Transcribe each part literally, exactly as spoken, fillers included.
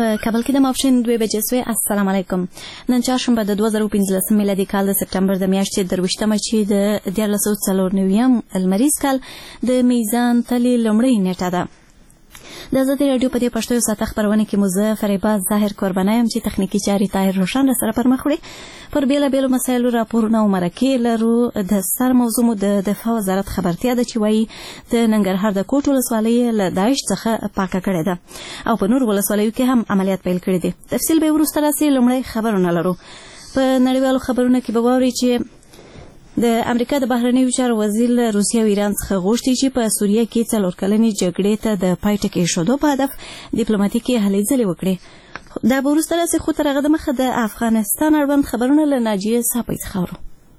په کابل کې د ماپښین دوه بجې سوې. السلام علیکم. نن چهارشنبه د دوه زره پنځلسم میلادي کال د سپټمبر د میاشتې درویشتمه چې د دیارلس سوه څلور نویم لمریز کال د میزان تلې لومړۍ نیټه ده. د ازادي راډیو په دې پښتو ساعت خبرونه کې مو زه فریبا ظاهر قرباني یم چې تخنیکی چارې طاهر روشن سره پر مخ وړي. پر بیلابیلو مسایلو راپورونه او مرکې لرو. د سر موضوع مو د دفاع وزارت خبرتیا ده چې وایي د ننګرهار د کوټ ولسوالۍ له داعش څخه پاکه کړې ده او په نور ولسوالیو کې هم عملیات پیل کړي دي. تفصیل به وروسته راسي. لومړی خبرونه لرو. په نړیوالو خبرونه کې به واورئ چې د امریکا د بهرنیو چارو وزیر له روسیې او ایران څخه غوښتي چې په سوریه کې څلور کلنې جګړې ته د پای ټکی ایښودو په هدف ډیپلوماتیکي هلې ځلې وکړي. دا به وروسته راسي، خو تر هغه دمخه د افغانستان اړوند خبرونه له ناجیې صافۍ څخه اورو.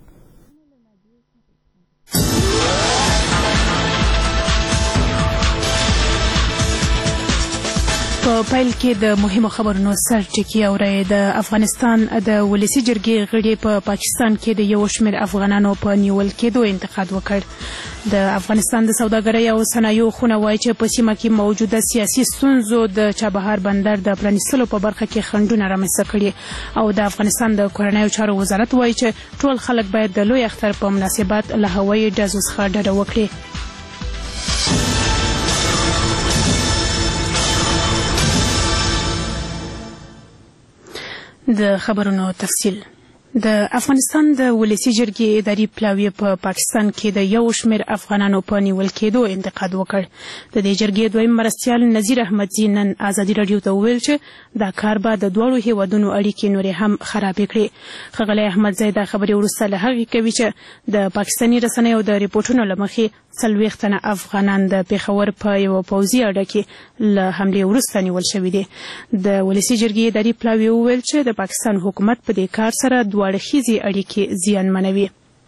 په پیل کې د مهمو خبرونو سر ټکی اورئ. د افغانستان د ولسي جرګې غړي په پا پاکستان کې د یو شمېر افغانانو په نیول کېدو انتقاد وکړ. د افغانستان د سوداګرۍ او صنایعو خونه وایي چې په سیمه کې موجوده سیاسي ستونزو د چابهار بندر د پرانیستلو په برخه کې خنډونه رامنځته کړي او د افغانستان د کورنیو چارو وزارت وایي چې ټول خلک باید د لوی اختر په مناسبت له هوایي ډزو څخه ډډه وکړي. د خبرونو تفصیل. د افغانستان د ولسي جرګې اداري پلاوی په پاکستان کې د یو شمېر افغانانو په نیول کېدو انتقاد وکړ. د دې جرګې دویم مرستیال نذیر احمدزي نن ازادي راډیو ته وویل چې دا کار به د دواړو هیوادونو اړیکې نورې هم خرابې کړي. ښاغلی احمدزی دا خبرې وروسته له هغې کوي چې د پاکستاني رسنیو د ریپورټونو له مخې څلوېښت تنه افغانان د پېښور په یوه پوځي اډه کې له حملې وروسته نیول شوي دي. د ولسي جرګې اداري پلاوی وویل چې د پاکستان حکومت په دې کار سره دواړه ښځې اړیکې زیانمنوي.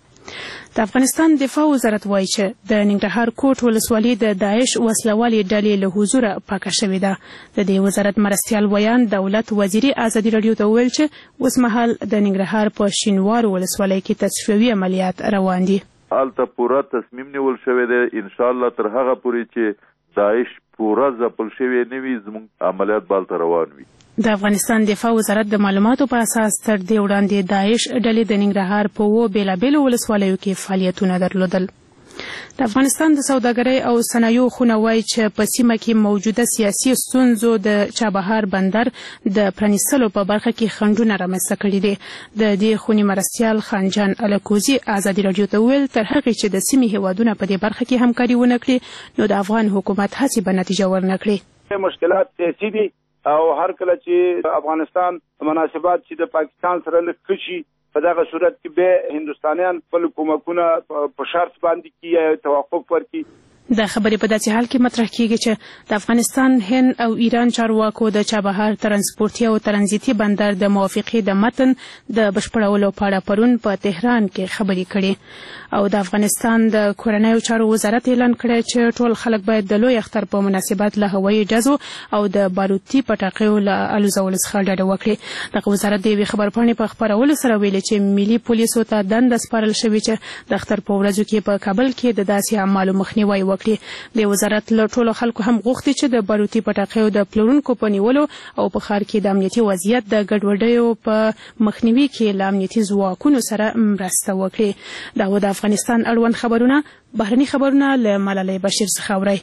د افغانستان دفاع وزارت وایي چې د ننګرهار کوټ ولسوالي د داعش وسلوالې ډلې له حضوره پاکه شوې ده. د دې وزارت مرستیال ویان دولت وزیري ازادي راډیو ته وویل چې اوس مهال د ننګرهار په شینوارو ولسوالۍ کې تصفیوي عملیات روان دي. هلته پوره تصمیم نیول شوی دی انشاءالله تر هغه پورې چې داعش پوره ځپل شوی نه وي زموږ عملیات به هلته روان وي. د افغانستان دفاع وزارت د معلوماتو په اساس تر دې وړاندې داعش ډلې د ننګرهار په اووه بېلابېلو ولسوالیو کې فعالیتونه درلودل. د افغانستان د سوداګرۍ او صنایعو خونه وایي چې په سیمه کې موجوده سیاسي ستونزو د چابهار بندر د پرانیستلو په برخه کې خنډونه رامنځته کړي دي. د دې خونې مرستیال خانجان الکوزي ازادي راډیو ته وویل تر هغې چې د سیمې هیوادونه په دې برخه کې همکاري ونه کړي نو د افغان حکومت هڅې به نتیجه ورنه کړي. مشکلات سیاسي دي او هر کله چې افغانستان مناسبات چې د پاکستان سره لږ شي په دغه صورت کې به هندوستانیان خپل کومکونه په شرط باندې کې توقف ورکړي. دا خبرې په داسې حال کې مطرح کیږي چې د افغانستان، هند او ایران چارواکو د چابهار ترانسپورتي او ترانزیتي بندر د موافقې د متن د بشپړولو په اړه پرون په تهران کې خبرې کړې او د افغانستان د کورنیو چارو وزارت اعلان کړی چې ټول خلک باید د لوی اختر په مناسبت له هوایي ډزو او د باروتي پټاقیو له الوزولو څخه ډډه وکړي. دغه وزارت د یوې خبرپاڼې په خپرولو سره ویلي چې ملي پولیسو ته دنده سپارل شوې چې د اختر په ورځو کې په کابل کې د داسې اعمالو مخنیوی وکړي. د وزارت له ټولو خلکو هم غوښتي چې د باروتي پټاقیو د پلورونکو په نیولو او په ښار کې د امنیتي وضعیت د ګډوډیو په مخنیوي کې له امنیتي ځواکونو سره مرسته وکړي. دا و د افغانستان اړوند خبرونه. بهرني خبرونه له ملالۍ بشیر څخه اورئ.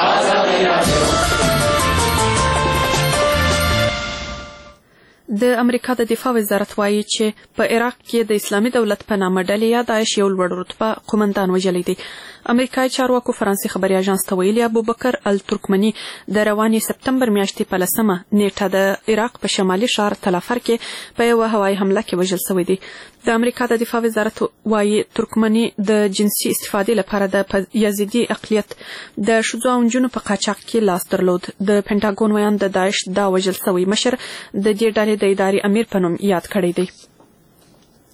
د امریکا د دفاع وزارت وایي چې په عراق کې د اسلامي دولت په نامه ډلې یا داعش یو لوړ رتبه قومندان وژلی دی. امریکایي چارواکو فرانسې خبري اژانس ته ویلي ابوبکر الترکمني د روانې سپتمبر میاشتې په لسمه نیټه د عراق په شمالي ښار تلافر کې په یوه هوایي حمله کې وژل شوی دی. د امریکا د دفاع وزارت وایي ترکمني د جنسي استفادې لپاره د یزیدي اقلیت د ښځو او نجونو په قاچاق کې لاس درلود. د پینټاګون ویان د داعش دا وژل شوی مشر د دې ډلې د اداري امیر په نوم یاد کړی دی.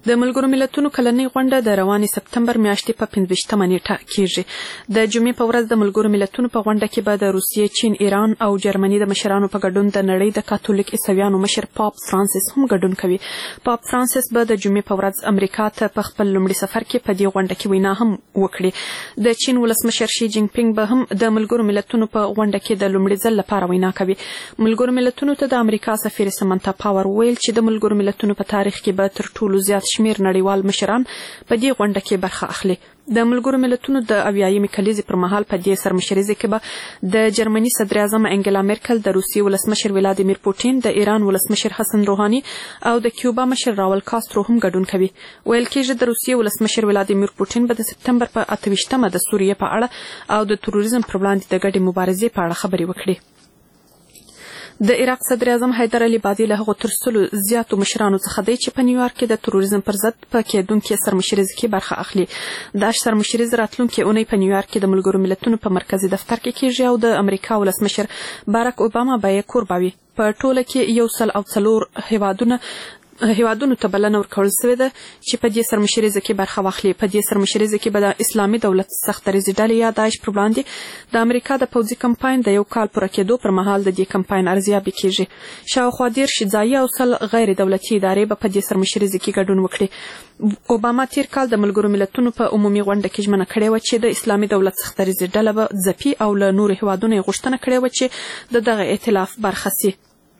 د ملګرو ملتونو کلنۍ غونډه د روانې سپتمبر میاشتې په پنځویشتمه نیټه کیږي. د جمعې په ورځ د ملګرو ملتونو په غونډه کې به د روسیې، چین، ایران او جرمني د مشرانو په ګډون د نړۍ د کاتولیک عیسویانو مشر پاپ فرانسیس هم ګډون کوي. پاپ فرانسیس به د جمعې په ورځ امریکا ته په خپل لومړي سفر کې په دې غونډه کې وینا هم وکړي. د چین ولسمشر شي جین پینګ به هم د ملګرو ملتونو په غونډه کې د لومړي ځل لپاره وینا کوي. ملګرو ملتونو ته د امریکا سفیر سمنتا پاور ویل چې د ملګرو ملتونو په تاریخ کې به تر ټولو زیات شمیر نړیوال مشران په دې غونډه کې برخه اخلي. د ملګرو ملتونو د اویایمې کلیزې پر مهال په دې سرمشریزه کې به د جرمني صدر اعظم انګلا میرکل، د روسیې ولسمشر ولادیمیر پوټین، د ایران ولسمشر حسن روحاني او د کیوبا مشر راول کاسترو هم ګډون کوي. ویل کېږي د روسیې ولسمشر ولادیمیر پوټین به د سپتمبر په اته ویشتمه د سوریې په اړه او د تروریزم پر وړاندې د ګډې مبارزې په اړه خبرې وکړي. د عراق صدر اعظم حیدر علي بادي له هغو تر سلو زیاتو مشرانو څخه دی چې په نیویارک کې د تروریزم پر ضد په کېدونکې سرمشریزه کې برخه اخلي. دا سرمشریزه راتلونکې اونۍ په نیویارک کې د ملګرو ملتونو په مرکزي دفتر کې کېږي او د امریکا ولسمشر باراک اوباما به یې کوربه وي. په ټوله کې یو سل او څلور هیوادونه هیوادونو ته بلنه ورکول شوې ده چې په دې سرمشریزه کې برخه واخلي. په دې سرمشریزه کې به د اسلامي دولت سختدریځې ډلې یا داعش پر وړاندې د امریکا د پوځي کمپاین د یو کال پوره کېدو پر مهال د دې کمپاین ارزیابي کېږي. شاوخوا دېرش ځایي او سل غیر دولتي ادارې به په دې سرمشریزه کې ګډون وکړي. اوباما تیر کال د ملګرو ملتونو په عمومي غونډه کې ژمنه کړې وه چې د اسلامي دولت سختدریځې ډله به ځپي او له نورو هیوادونو یې غوښتنه کړې وه چې د دغه ائتلاف برخه سي.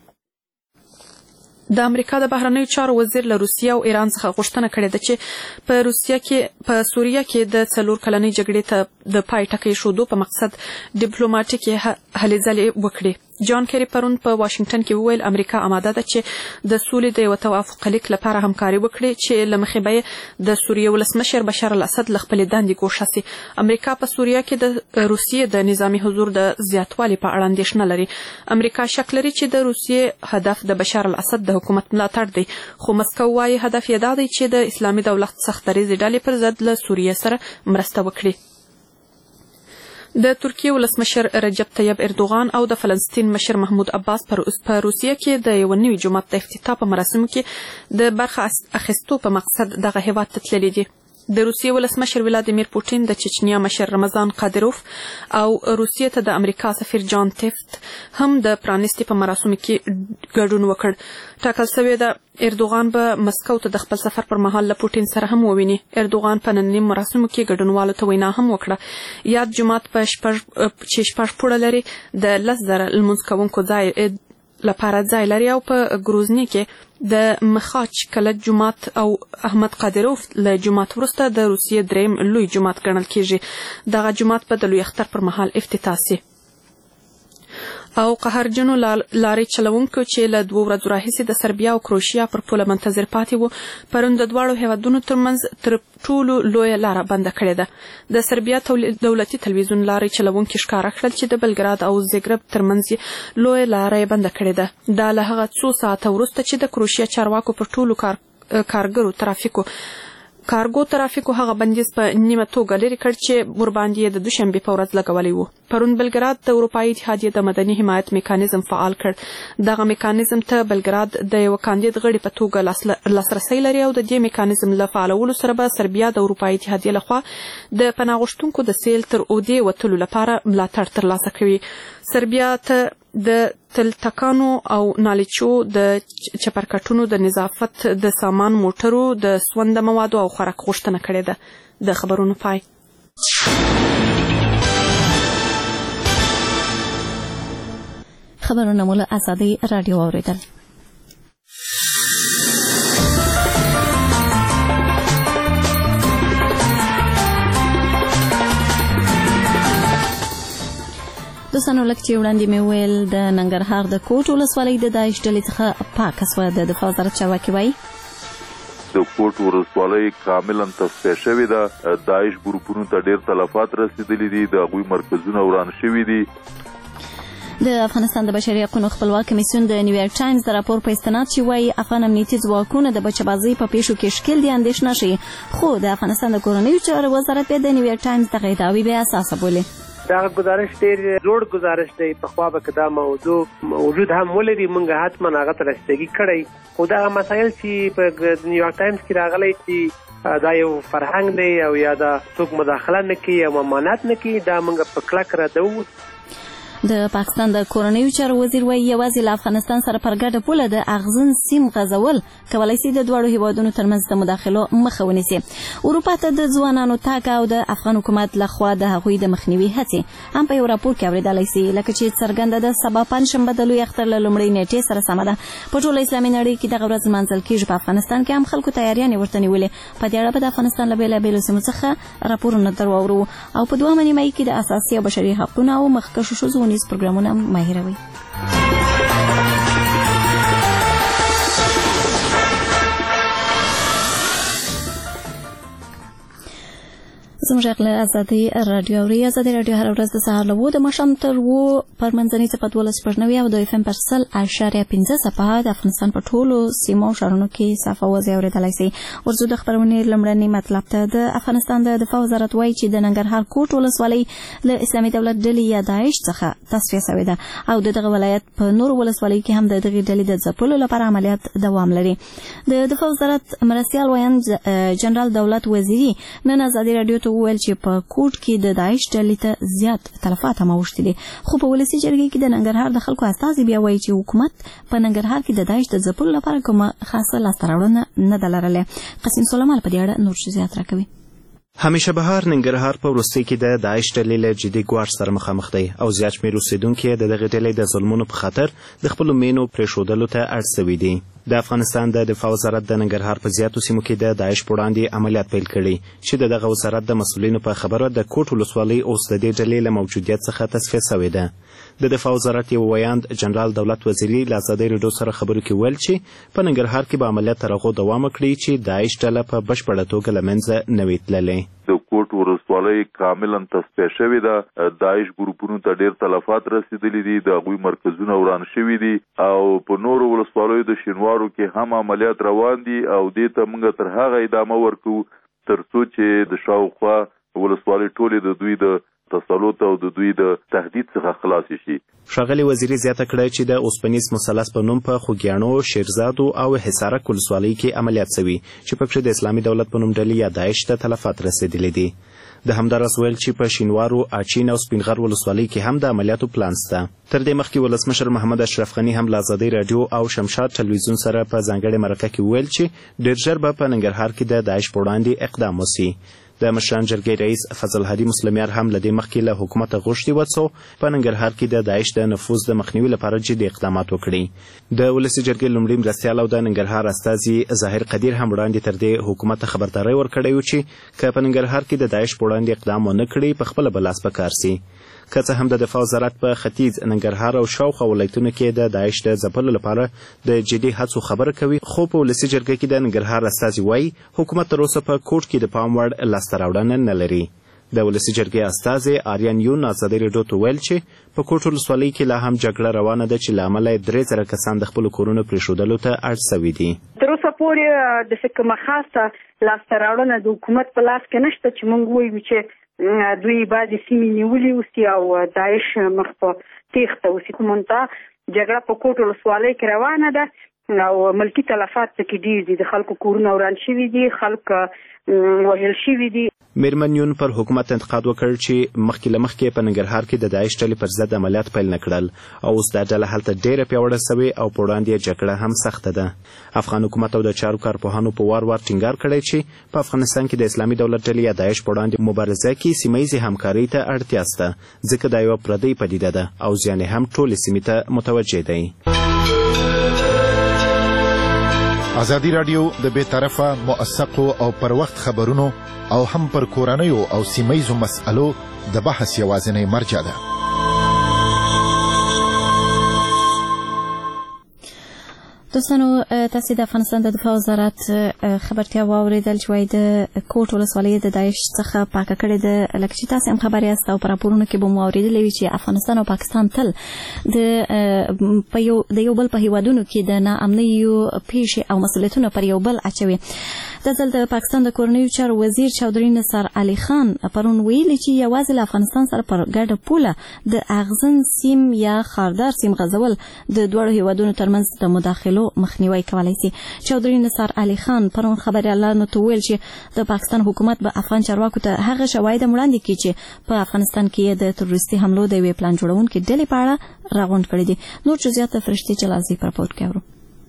د امریکا د بهرنیو چارو وزیر له روسیې او ایران څخه غوښتنه کړې ده چې په روسیه کې په سوریه کې د څلور کلنۍ جګړې ته د پای ټکی ایښودو په مقصد ډیپلوماټیکې هلې ځلې وکړي. جان کیری پرون په واشنگټن کې وویل امریکا آماده ده چې د سولې د یو توافق لیک لپاره همکاري وکړي چې له مخې به یې د سوریې ولسمشر بشار الاسد له خپلې دندې ګوښه سي. امریکا په سوریه کې د روسیې د نظامي حضور د زیاتوالي په اړه اندېښنه لري. امریکا شک لري چې د روسیې هدف د بشار الاسد د حکومت ملاتړ دی، خو مسکو وايي هدف یې دا دی چې د اسلامي دولت سختدریځې ډلې پر ضد له سوریې سره مرسته وکړي. د ترکیې ولسمشر رجب طیب اردوغان او د فلسطین مشر محمود عباس په روسیه کې د یو نوي جومات د افتتاح په مراسمو کې د برخه اخیستو په مقصد دغه هیواد ته تللي دي. د روسیې ولسمشر ولادیمیر پوټین، د چچنیا مشر رمضان قادروف او روسیې ته د امریکا سفیر جان تفت هم د پرانیستي په مراسمو کې ګډون وکړ. ټاکل شوې ده اردوغان به مسکو ته د خپل سفر پر مهال له پوټین سره هم وویني. اردوغان په ننني مراسمو کې ګډونوالو ته وینا هم وکړه. یاد جومات په شپږ چې شپږ پوړه لري د لس زره لمونځ کوونکو ځای لپاره ځای لري او په ګروزني کې د مخاچ کلت جومات او احمد قادروف له جومات وروسته د روسیې دریم لوی جومات ګڼل کېږي. دغه جومات به د لوی اختر پر مهال افتتاح سي. او قهرجنو لارې چلوونکو چې له دوو ورځو راهیسې د سربیا او کروشیا پر پوله منتظر پاتې وو پرون د دواړو هیوادونو ترمنځ تر ټولو لویه لاره بنده کړې ده. د سربیا دولتي تلویزیون لارې چلوونکي ښکاره کړل چې د بلګراد او زیګرب ترمنځ لویه لاره یې بنده کړې ده. دا له هغه څو ساعته وروسته چې د کروشیا چارواکو پر ټولو کار کارګرو ترافیکو کارګو ترافیکو هغه بندیز په نیمه توګه لرې کړ چې ورباندې یې د دوشنبې په ورځ لګولی و. پرون بلګراد د اروپایي اتحادیې د مدني حمایت میکانیزم فعال کړ. دغه میکانیزم ته بلګراد د یو کاندید غړي په توګه لاسرسی لري او د دې میکانیزم له فعالولو سره به سربیا د اروپایي اتحادیې لخوا د پناه غوښتونکو د سیل تر اودې وتلو لپاره ملاتړ ترلاسه کوي. سربیا ته د تلتکانو او نالیچو د چپرکټونو د نظافت د سامان موټرو د سونده موادو او خوراک غوښتنه کړې ده. د خبرونو پای. خبرونه مو له ازادۍ راډیو اوریدل. دوستانو لکه چې وړاندې مې ویل د ننګرهار د کوټ ولسوالۍ د داعش ډلې څخه پاکه سوه. د دفاع وزارت چارواکي وایي د کوټ ولسوالۍ کاملا تصفیه شوې ده. داعش ګروپونو ته ډېر تلفات رسېدلي دي، د هغوی مرکزونه وران شوي دي. د افغانستان د بشري حقوقو خپلواک کمیسیون د نیویارک ټایمز د راپور په استناد چې وایي افغان امنیتي ځواکونه د بچه‌بازۍ په پیښو کې ښکېل دي اندېښنه شي، خو د افغانستان د کورنیو چارو وزارت د نیویارک ټایمز دغه ادعاوې بې اساسه بولي. دا گزارش ډېر لوړ گزارش دی. پخوا به که دا موضوع وجود هم ولري موږ حتما هغه ته رسیدګي کړی، خو دغه مسایل چې په نیویارک ټایمز کې راغلی چې دا یو فرهنګ دی او یا دا څوک مداخله نه کوي او ممانعت نه کوي، دا موږ په کلک ردوو. د پاکستان د کورنیو چارو وزیر وایي یوازې له افغانستان سره پر ګډه پوله د اغزن سیم غځول کولی شي د دواړو هیوادونو ترمنځ د مداخلو مخه ونیسي. اروپا ته د ځوانانو تګ او د افغان حکومت لخوا د هغوی د مخنیوي هڅې هم په یو راپور کې اورېدلی سي، لکه چې څرګنده ده سبا پنجشنبه د لوی اختر له لومړۍ نیټې سره سمه ده. په ټوله اسلامي نړۍ کې دغه ورځ لمانځل کېږي. په افغانستان کې هم خلکو تیاریانې ورته نیولې. په دې اړه به د افغانستان له بېلابېلو سیمو څخه راپورونه در واورو او په دوهمه نیمایي کې د اساسي او بشري حقونو او مخکښو ښځو ونیز پروګرامونه ماهروي. زموږ غږ له ازادي راډیو اوري. ازادي راډیو هره ورځ د سهار له اووه د ماښام تر اووه پر منځنۍ څپه دولس شپږ نوي او د اف ام پر سل اعشاریه پنځه څپه د افغانستان په ټولو سیمو او ښارونو کې صاف اوازې اورېدلی سئ. ورځو د خپرونې لومړني مطلب ته. د افغانستان د دفاع وزارت وایي چې د ننګرهار کوټ ولسوالۍ له اسلامي دولت ډلې یا داعش څخه تصفیه شوې ده او د دغه ولایت په نورو ولسوالیو کې هم د دغې ډلې د ځپلو لپاره عملیات دوام لري. د دفاع وزارت مرستیال ویاند جنرال دولت وزیري نن ازادي راډیو ته وویل چې په کوټ کې د داعش ډلې ته زیات تلفات هم اوښتي دي، خو په ولسي جرګې کې د ننګرهار د خلکو استازي بیا وایي چې حکومت په ننګرهار کې د داعش د ځپلو لپاره کومه خاصه لاسته راوړنه نه ده لرلې. قاسم سلیمان په دې اړه نور جزئیات راکوي. همیشه بهار ننګرهار په وروستۍ کې د داعش ډلې له جدي ګواښ سره مخامخ دی او زیات شمېر اوسېدونکي د دغې ډلې د ظلمونو په خاطر د خپلو مینو پرېښودلو ته اړ سوي دي. د افغانستان د دفاع وزارت د ننګرهار په زیاتو سیمو کې د داعش په وړاندې عملیات پیل کړي چې د دغه وزارت د مسؤلینو په خبره د کوټ ولسوالۍ اوس د دې ډلې له موجودیت څخه تصفیه شوې ده. د دفاع وزارت یو ویاند جنرال دولت وزیري له ازادۍ راډیو سره خبرو کې ویل چې په ننګرهار کې به عملیات تر هغو دوام وکړي چې داعش ډله په بشپړه توګه له منځه نه وي تللې. د کوټ ولسوالۍ کاملا تصفیه شوې ده. داعش ګروپونو ته ډېر تلفات رسېدلي دي، د هغوی مرکزونه وران شوي دي او په نورو ولسوالیو د شینوارو کې هم عملیات روان دي او دې ته موږ تر هغه ادامه ورکوو تر څو چې د شاوخوا ولسوالۍ ټولې د دوی د تسلط او د دوی د تهدید څخه خلاص شي. ښاغلي وزیري زیاته کړه چې د اوسپنیز مثلث په نوم په خوږیاڼو، شیرزادو او حصارک ولسوالیو کې عملیات شوي چې پکې د اسلامي دولت په نوم ډلې یا داعش ته تلفات رسېدلي دي. د همداراز ویل چې په شینوارو، اچین او سپینغر ولسوالیو کې هم د عملیاتو پلان شته. تر دې مخکې ولسمشر محمد اشرف غني هم له ازادۍ راډیو او شمشاد ټلویزیون سره په ځانګړې مرکه کې ویل چې ډېر ژر به په ننګرهار کې د داعش په وړاندې اقدام وشي. د مشران جرګې رئیس فضل هادي مسلمیار هم له دې مخکې له حکومته غوښتي وه څو په ننګرهار کې د داعش د نفوذ د مخنیوي لپاره جدي اقدامات وکړي. د ولسي جرګې لومړي مرستیال او د ننګرهار استازي ظاهر قدیر هم وړاندې تر دې حکومت ته خبرداری ورکړی و چې که په ننګرهار کې د داعش په وړاندې اقدام ونه کړي پخپله به لاس په کار سي. که څه هم د دفاع وزارت په ختیځ ننګرهار او شاوخوا ولایتونو کې د داعش د ځپلو لپاره د جدي هڅو خبره کوي، خو په ولسي جرګه کې د ننګرهار استازي وایي حکومت تر اوسه په کوټ کې د پام وړ لاسته راوړنه نه لري. د ولسي جرګې استازي آریان یون ازادۍ راډیو ته ویل چې په کوټ ولسوالۍ کې لا هم جګړه روانه ده چې له امله یې درې زره کسان د خپلو کورونو پرېښودلو ته اړ سوي دي. تر اوسه پورې د کومه خاصه لاسته راوړنه د حکومت په لاس کې نشته چې موږ وایو چې دوی بعضې سیمې نیولې اوسي او داعش مخ په تېښته اوسي. کومنته جګړه په کوټ ولسوالۍ کې روانه ده او ملکي تلفات پکې ډېر دي، د خلکو کورونه وران شوي دي، خلک وژل شوي دي. میرمن یون پر حکومت انتقاد وکړ چې مخکې له مخکې په ننګرهار کې د داعش ډلې پر ضد عملیات پیل نه کړل او اوس دا ډله هلته ډېره پیاوړې سوې او په وړاندې یې جګړه هم سخته ده. افغان حکومت او د چارو کارپوهانو په وار وار ټینګار کړی چې په افغانستان کې د اسلامي دولت ډلې یا داعش په وړاندې مبارزه کې سیمه ییزې همکارۍ ته اړتیا شته ځکه دا یوه پردۍ پدیده ده او زیان یې هم ټولې سیمې ته متوجه دی. ازادي راډیو د بې طرفه، موثقو او پر وخت خبرونو او هم پر کورنیو او سیمهیزو مسألو د بحث یوازینۍ مرجع ده. دوستانو تاسو د افغانستان د دفاع وزارت خبرتیا واوریدل چې وايي د کوټ ولسوالۍ د داعش څخه پاکه کړې ده. لکه چې تاسو هم خبر یاست او په راپورونو کې به مو اوریدلی وي چې افغانستان او پاکستان تل د په یو د یو بل په هیوادونو کې د ناامنیو پیښې او مسؤلیتونه پر یو بل اچوي. د ځل د پاکستان د کورنیو چارو وزیر چودري نثار علي خان پرون ویلي چې یوازې له افغانستان سره پر ګډه پوله د اغزن سیم یا خاردار سیم غځول د دوړو هیوادونو ترمنځ د مداخلو مخنیوي کولای شي. چودري نثار علي خان پرون خبريالانو ته ویل چې د پاکستان حکومت به افغان چارواکو ته هغه شواهد وړاندې کړي چې په افغانستان کې د تروریستي حملو د وی پلان جوړونکو ډلې په اړه راغونډ کړي دي. نور جزئیات فرشتي چلازي پر پورت کړو.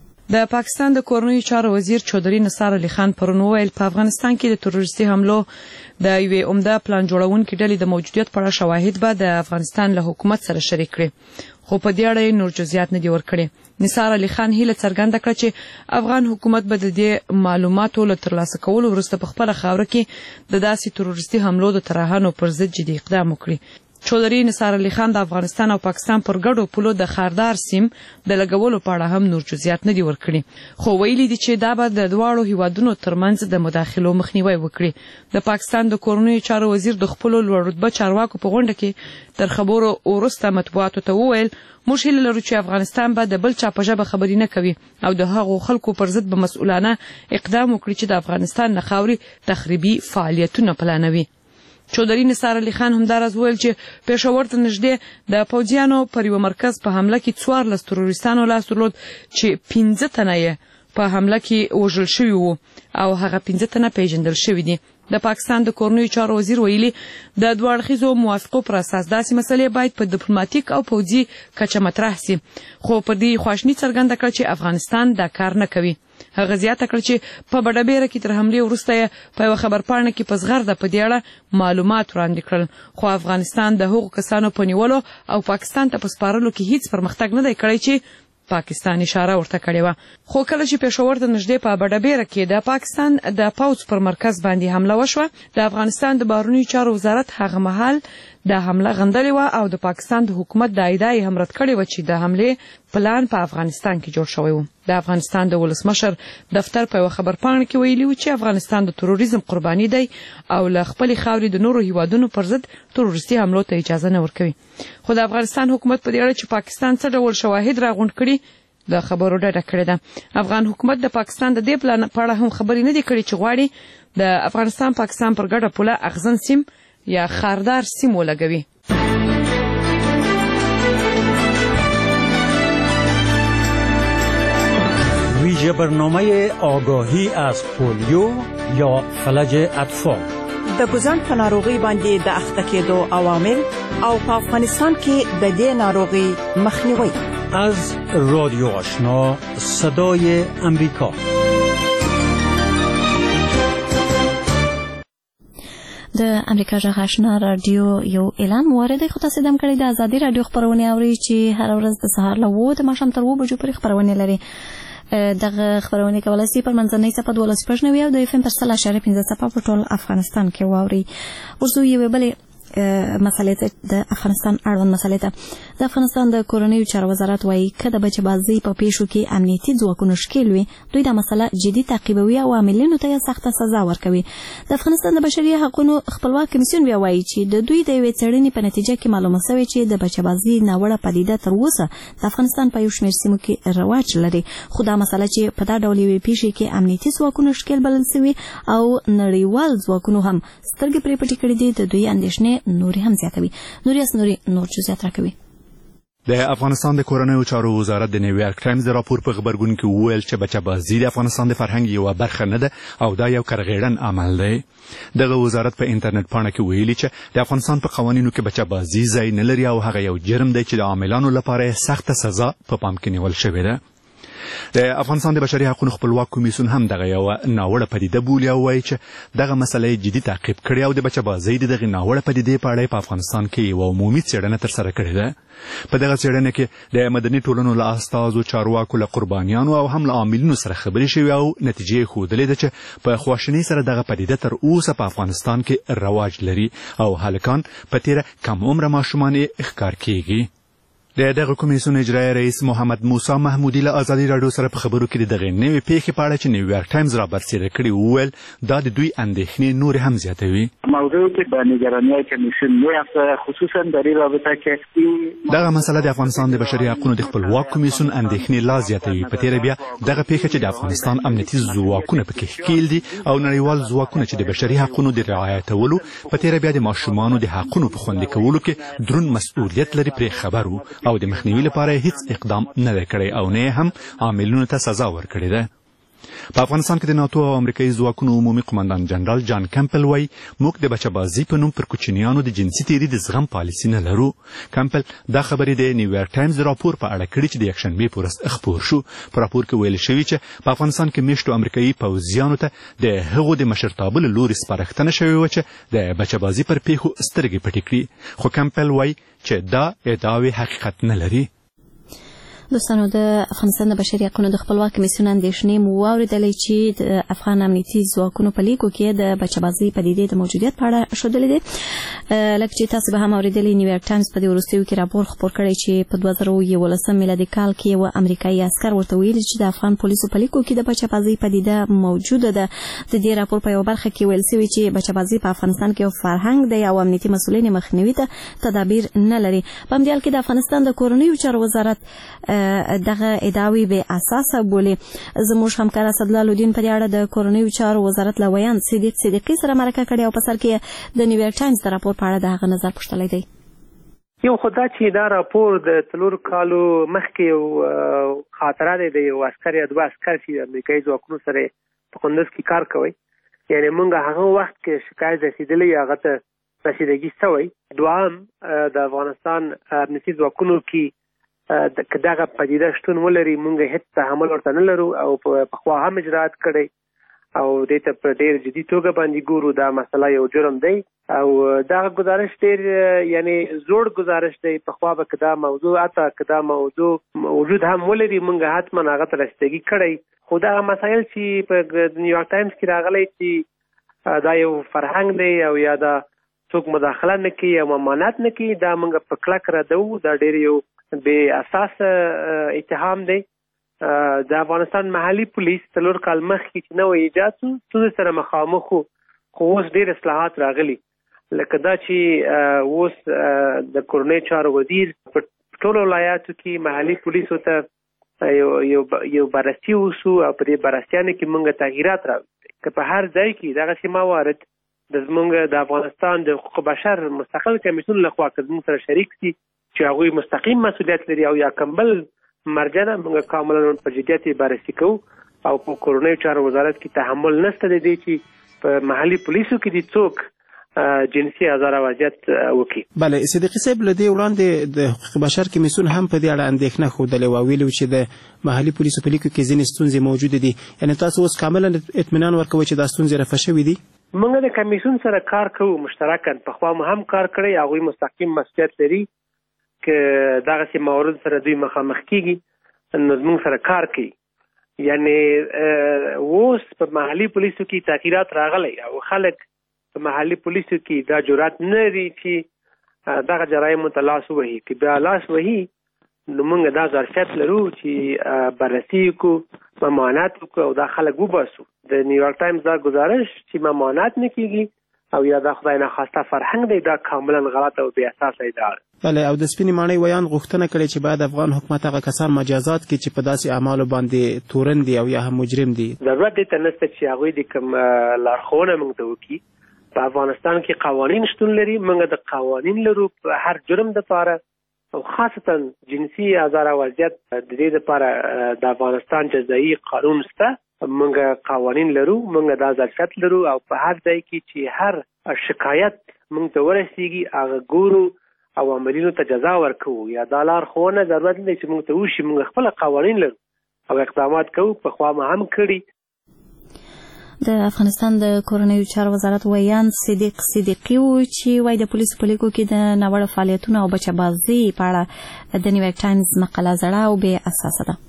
د پاکستان د کورنیو چارو وزیر چودري نثار علي خان پرون ویل په افغانستان کې د تروریستي حملو د یوې عمده پلان جوړونکو ډلې د موجودیت په اړه شواهد به د افغانستان له حکومت سره شریک کړي، خو په دې اړه نور جزئیات نه دي ورکړي. نثار علي خان هیله څرګنده کړه چې افغان حکومت به د دې معلوماتو له ترلاسه کولو وروسته په خپله خاوره کې د داسې تروریستي حملو د ترهانو پر ضد جدي اقدام وکړي. چودري نثار علي خان د افغانستان او پاکستان پر ګډو پولو د خاردار سیم د لګولو په اړه هم نور جزئیات نه دي ورکړي، خو ویلي دي چې دا به د دواړو هیوادونو ترمنځ د مداخلو مخنیوي وکړي. د پاکستان د کورنیو چارو وزیر د خپلو لوړ رتبه چارواکو په غونډه کې تر خبرو وروسته مطبوعاتو ته وویل موږ هیله لرو چې افغانستان به د بل چا په ژبه خبرې نه کوي او د هغو خلکو پر ضد به مسؤلانه اقدام وکړي چې د افغانستان نه خاورې تخریبي فعالیتونه پلانوي. چودري نثار علي خان همداراز ویل چې پېښور ته نږدې د پوځیانو پر یو مرکز په حمله کې څوارلس تروریستانو لاس درلود چې پنځه تنه یې په حمله کې وژل شوي وو او هغه پنځه تنه پیژندل شوي دي. د پاکستان د کورنیو چارو وزیر ویلي د دوه اړخیزو موافقو پر اساس داسې مسلې باید په ډیپلوماټیک او پوځي کچه مطرح سي، خو پر دې خواشني څرګنده کړه چې افغانستان دا کار نه کوي. هغه زیاته کړه چې په بډابیره کې تر حملې وروسته یې په یوه خبرپاڼه کې په زغرده په دې اړه معلومات وړاندې کړل، خو افغانستان د هغو کسانو په نیولو او پاکستان ته په سپارلو کې هیڅ پرمختګ نه دی کړی چې پاکستان اشاره ورته کړې وه. خو کله چې پېښور ته نږدې په بډابیره کې د پاکستان د پوځ پر مرکز باندې حمله وشوه، د افغانستان د بهرنیو چارو وزارت هغه مهال د حمله غندلې وه او د پاکستان د حکومت د ادعا یې هم رد کړې وه چې د حملې پلان په افغانستان کې جوړ شوی و. د افغانستان د ولسمشر دفتر په یوه خبرپاڼه کې ویلي و چې افغانستان د تروریزم قرباني دی او له خپلې خاورې د نورو هیوادونو پر ضد تروریستي حملو ته اجازه نه ورکوي. خو د افغانستان حکومت په دې اړه چې پاکستان څه ډول شواهد راغونډ کړي د خبرو ډډه کړې ده. افغان حکومت د پاکستان د دې پلان په اړه هم خبرې نه دي کړې چې غواړي د افغانستان پاکستان پر ګډه پوله اغزن سیم یا خاردار سیم ولګوي. ویژه برنامه آگاهی از پولیو یا فلج اطفال د ګوزن په ناروغي باندې د اخته کېدو عوامل او په افغانستان کې د دې ناروغي مخنیوي از رادیو آشنا صدای امریکا. د امریکا غږ آشنا رادیو یو اعلان موارد خو تاسو دم کړی د ازادي رادیو خبرونه اوري چې هر ورځ د سهار له وو د ماښام تر وو بجو پورې خبرونه لري. دغه خبرونه کولای شي پر منځنۍ صفحه دولس پښنوي او د اف ام پر سل اشاره پنځه صفحه په ټول افغانستان کې واوري. ورسو یو بل مسلې د افغانستان اړوند مسلې ته د افغانستان د کورنیو چارو وزارت وايي کله بچ بازي په پیښو کې امنیتي ځواکونه شکیل وي دوی د مسله جدي تعقیبوي او عاملینو ته سخته سزا ورکوي. د افغانستان د بشري حقوقو خپلواک کمیسیون بیا وايي چې د دوی د یوې څېړنې په نتیجه کې معلومه شوې چې د بچ بازي ناوړه پدیده تر اوسه د افغانستان په یو شمېر سیمو کې رواج لري، خو دا مسله چې په دا ډول یوې پیښې کې امنیتي ځواکونه شکیل بلل شوي او نړیوال ځواکونو هم سترګې پرې پټې کړې دي د دوی اندېښنې نوري هم زیاتوي. نوري اس نوري نور جزئیات راکوي. د افغانستان د کورنیو چارو وزارت د نیویارک ټایمز د راپور په خبرګون کې وویل چې بچه‌بازي د افغانستان د فرهنګ یوه برخه نه ده او دا یو کرغېړن عمل دی. دغه وزارت په انټرنیټ پاڼه کې ویلي چې د افغانستان په قوانینو کې بچه‌بازي ځای نه لري او هغه یو جرم دی چې د عاملانو لپاره سخته سزا په پا پام کې نیول شوې ده. د افغانستان د بشري حقوقو خپلواک کمیسیون هم دغه یو ناوړه پدیده بولي او وایي چې دغه مسله جدي تعقیب کړي او د بچه‌بازۍ د دغه ناوړه پدیدې په اړه په افغانستان کې یو عمومي څېړنه ترسره کړې ده. په دغه څېړنه کې د مدني ټولنو له استازو، چارواکو، له قربانیانو او هم له عاملینو سره خبرې شوې او نتیجې ښودلې ده چې په خواشینۍ سره دغه پدیده تر اوسه په افغانستان کې رواج لري او هلکان په تیره کم عمره ماشومان یې ښکار کیږي. د دغه کمیسیون اجرایي رئیس محمد موسی محمودي له ازادي راډیو سره په خبرو کې د دغه نوې پیښې په اړه چې نیویارک ټایمز را برسېره کړي وویل دا د دوی اندېښنې نور هم زیاتوي. موضوعی که به نگرانی کمیسیون میرفته خصوصا در این رابطه که دغه مسله د افغانستان د بشري حقوقو د خپلواک کمیسیون اندېښنې لا زیاتوي. په تېره بیا دغه پیښه چې د افغانستان امنیتي ځواکونه پکې ښکیل دي او نړیوال ځواکونه چې د بشري حقوقو د رعایتولو په تېره بیا د ماشومانو د حقوقو په خوندي کولو کې دروند مسؤلیت لري پرې خبر وو او د مخنیوي لپاره هیڅ اقدام نه دی کړی او نه هم عاملونو ته سزا ورکړې ده. په افغانستان کې د ناتو او امریکایي ځواکونو عمومي قماندان جنرال جان کمپل وایي موږ د بچه‌بازي په نوم پر کوچنیانو د جنسي تیري د زغم پالیسي نه لرو. کمپل دا خبرې د نیویارک ټایمز راپور په اړه کړي چې د یکشنبې په ورځ خپور شو. په راپور کې ویل شوي چې په افغانستان کې میشتو امریکایي پوځیانو ته د هغو د مشرتابه له لورې سپارښتنه شوې وه چې د بچه‌بازي پر پیښو سترګې پټې کړي. خو کمپل وایي چې دا ادعاوې حقیقت نه لري. دوستانو د افغانستان د بشري حقوقو د خپلواک کمیسیون اندېښنې مو واورېدلې چې د افغان امنیتي ځواکونو په لیکو کې د بچه‌بازي پدیدې د موجودیت په اړه ښودلې دي. لکه چې تاسو به هم اورېدلي نیویارک ټایمز په دې وروستیو کې راپور خپور کړی چې په دوه زره یولسم میلادي کال کې یو امریکایي عسکر ورته ویلي چې د افغان پولیسو په لیکو کې د بچه‌بازي پدیده موجوده ده. د دې راپور په یوه برخه کې ویل شوي چې بچه‌بازي په افغانستان کې یو فرهنګ دی او امنیتي مسؤلین مخنیوي ته تدابیر نه لري. په همدې حال کې د افغانستان د کورنیو چارو وزارت دغه ادعاوې به اساسه بولي. زموږ همکار اسدالله لودین په دې اړه د کورنیو چارو وزارت له ویان صدیق صدیقي سره مرکه کړې او په سر کې د نیویارک ټایمز د راپور په اړه د هغه نظر پوښتلی دی. یو خدا چې دا راپور د څلور کالو مخکې یو خاطره دی د یو عسکر یا دوه عسکر چې امریکایي ځواکونو سره په کندز کې کار کوي، یعنې موږ هغه وخت کې شکایت رسېدلی هغه ته رسیدګي شوی. دوهم د افغانستان امنیتي ځواکونو کې که دغه پدیده شتون ولري موږ هیڅ تحمل ورته نه لرو او پخوا هم اجرات کړی او دې ته په ډېر جدي توګه باندې ګورو. دا مسله یو جرم دی او دغه ګزارش ډېر یعنی زوړ ګزارش دی. پخوا به که دا موضوع حتی که دا موضوع وجود هم ولري موږ حتما هغه ته رسیدګي کړی. خو دغه مسایل چې په نیویارک ټایمز کې راغلی چې دا یو فرهنګ دی او یا دا څوک مداخله نه کوي او ممانعت نه کوي، دا موږ په کلک ردوو. دا ډېر یو بې اساسه اتهام دی. د افغانستان محلي پولیس څلور کال مخکې چې نوی ایجاد شو ستونزې سره مخامخ وو، خو اوس ډېر اصلاحات راغلي. لکه دا چې اوس د کورنۍ چارو وزیر په ټولو ولایاتو کې محلي پولیسو ته یو یو یو بررسي وشو او په دې بررسیانو کې موږ تغییرات راوستي. که په هر ځای کې دغسې موارد د زموږ د افغانستان د حقوق بشر مستقل کمیسیون لخوا که زموږ سره شریک دي چې هغوی مستقیم مسؤلیت لري او یا کمبل مرجنه موږ کاملا په جدیت بررسي کوو او په کورنیو چارو وزارت کې تحمل نشته دی چې په محلي پولیسو کې دي څوک جنسي آزار وضعیت وکړي. بله صدیقي صاحب له دې وړاندې د حقوق بشر کمیسیون هم په دې اړه اندېښنه ښودلې وه، ویلي چې د محلي پولیسو په لیکو کې ځینې ستونزې موجودې دي. یعنې تاسو اوس کاملا اطمینان ورکوئ چې دا ستونزې رفع شوي دي؟ موږ د کمیسیون سره کار کوو مشترکاً. پخوا مو هم کار کړی، هغوی مستقیم مسؤلیت لري که دغسې موارد سره دوی مخامخ کېږي نو زموږ سره کار کوي. یعنې اوس په محلي پولیسو کې تغییرات راغلی او خلک په محلي پولیسو کې دا جرأت نه لري چې دغه جرایمو ته لاس ووهي. که بیا لاس وهي نو موږ دا ظرفیت لرو چې بررسي وکړو، ممانعت وکړو او دا خلک وباسو. د نیویارک ټایمز دا ګزارش چې ممانعت نه کېږي او یا دا خدای ناخواسته فرهنګ دی، دا کاملا غلط او بې اساسه ادعا ده. بله او د سپینې ماڼۍ ویان غوښتنه کړې چې باید افغان حکومت هغه کسان مجازات کړي چې په داسې اعمالو باندې تورن دي او یا هم مجرم دي. ضرورت دې ته نشته چې هغوی د کوم لارښوونه موږ ته وکړي. په افغانستان کې قوانین شتون لري، موږ د قوانین لرو په هر جرم دپاره او خاصتا جنسي آزار وضعیت د دې دپاره د افغانستان جزایي قانون شته. موږ قوانین لرو، موږ دا ظرفیت لرو او په هر ځای کې چې هر شکایت موږ ته ورسیږي هغه ګورو او عملینو ته جزا ورکوو. یا دا لارښوونه ضرورت نه چې موږ ته وشي، موږ خپله قوانین لرو او اقدامات کوو. پخوا مو هم کړي. د افغانستان د کورنیو چارو وزارت ویان صدیق صدیقي و چې وایي د پولیسو په لیکو کې د ناوړه فعالیتونو او بچه‌بازي په اړه د نیویارک ټایمز مقاله زړه او بې اساسه ده.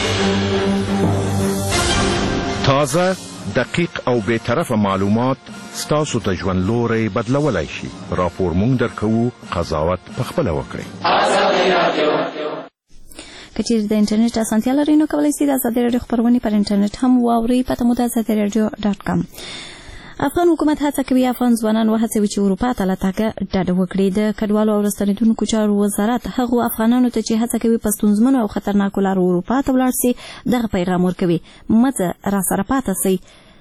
تازه، دقیق او بی‌طرفه معلومات ستاسو ته ژوند لوري بدلولای شي. راپور مونږ درکوو، قضاوت پخپله وکړئ. که چیرې د انټرنیټ اسانتیا لرئ نو کولی شئ د ازادي راډیو خپرونې پر انټرنیټ هم واورئ. پته مو د ازادي راډیو ډاټ کام. افغان حکومت هڅه کوي افغان ځوانان وهڅوي چې اروپا ته له تګه ډډه وکړي. د کډوالو او راستنېدونکو چارو وزارت هغو افغانانو ته چې هڅه کوي په ستونزمنو او خطرناکو لارو اروپا ته ولاړ سي دغه پیغام ورکوي: مځه راسره پاته سئ،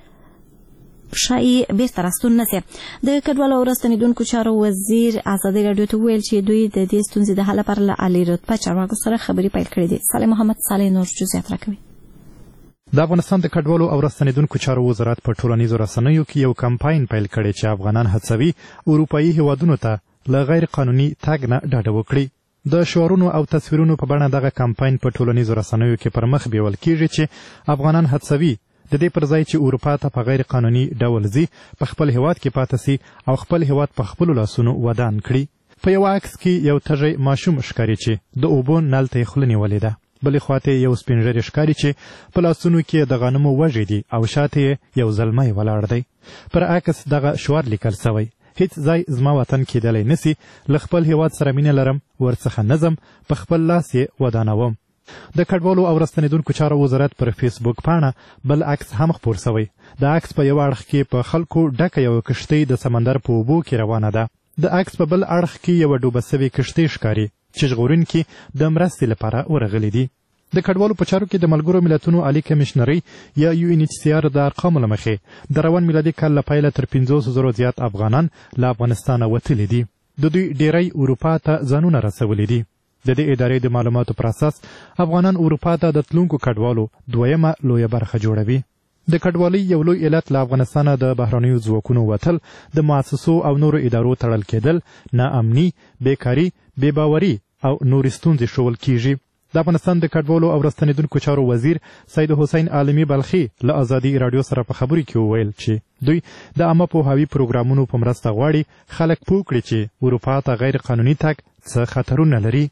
شایي بیرته راستون نه سي. د کډوالو او راستنېدونکو چارو وزیر ازادي راډیو ته وویل چې دوی د دې ستونزې د حل لپاره له عالي رتبه چارواکو سره خبرې پیل کړې دي. صالح محمد صالح نور جزئیات راکوي. د افغانستان د کډوالو او راستنېدونکو چارو وزارت په ټولنیزو رسنیو کې یو کمپاین پیل کړی چې افغانان هڅوي اروپایي هیوادونو ته له غیر قانوني تګ نه ډډه وکړي. د شعارونو او تصویرونو په بڼه دغه کمپاین په ټولنیزو رسنیو کې پر مخ بیول کیږي چې افغانان هڅوي د دې پر ځای چې اروپا ته په غیر قانوني ډول ځي په خپل هیواد کې پاتې سي او خپل هیواد په خپلو لاسونو ودان کړي. په یو عکس کې یو تږی ماشوم ښکاري چې د اوبو نل ته یې خوله نیولې ده. بلې خواته یو سپین ږیری ښکاري چې په لاسونو کې د غنمو وږې دي او شاته یې یو زلمی ولاړ دی. پر عکس دغه شعار لیکل سوی: هیڅ ځای زما وطن کېدلی نسي، له خپل هیواد سره مینه لرم، ورڅخه نظم، په خپل لاس یې ودانوم. د کډوالو او راستنېدونکو چارو وزارت پر فیسبوک پاڼه بل عکس هم خپور سوی. د عکس په یو اړخ کې په خلکو ډکه یوه کښتۍ د سمندر په اوبو کې روانه ده. د عکس په بل اړخ کې یوه ډوبه سوې کښتۍ ښکاري چې ژغورونکي د مرستې لپاره ورغلي دي. د کډوالو په چارو کې د ملګرو ملتونو عالي کمیشنرۍ یا یو ان ایچ سی آر د ارقامو له مخې د روان میلادي کال له پیله تر پنځوس زرو زیات افغانان له افغانستانه وتلي دي. د دوی ډیری اروپا ته ځانونه رسولي دي. د دې ادارې د معلوماتو پر اساس افغانان اروپا ته د تلونکو کډوالو دویمه لویه برخه جوړوي. د کډوالۍ یو لوی علت له افغانستانه د بهرنیو ځواکونو وتل، د مؤسسو او نورو ادارو تړل کېدل، ناامني، بیکاري، بېباوري او نورې ستونزې ښوول کیږي. د افغانستان د کډوالو او راستنېدونکو چارو وزیر سید حسین عالمي بلخي له ازادي راډیو سره په خبرو کې وویل چې دوی د عامه پوهاوي پروګرامونو په مرسته غواړي خلک پوه کړي چې اروپا ته غیر قانوني تګ څه خطرونه لري.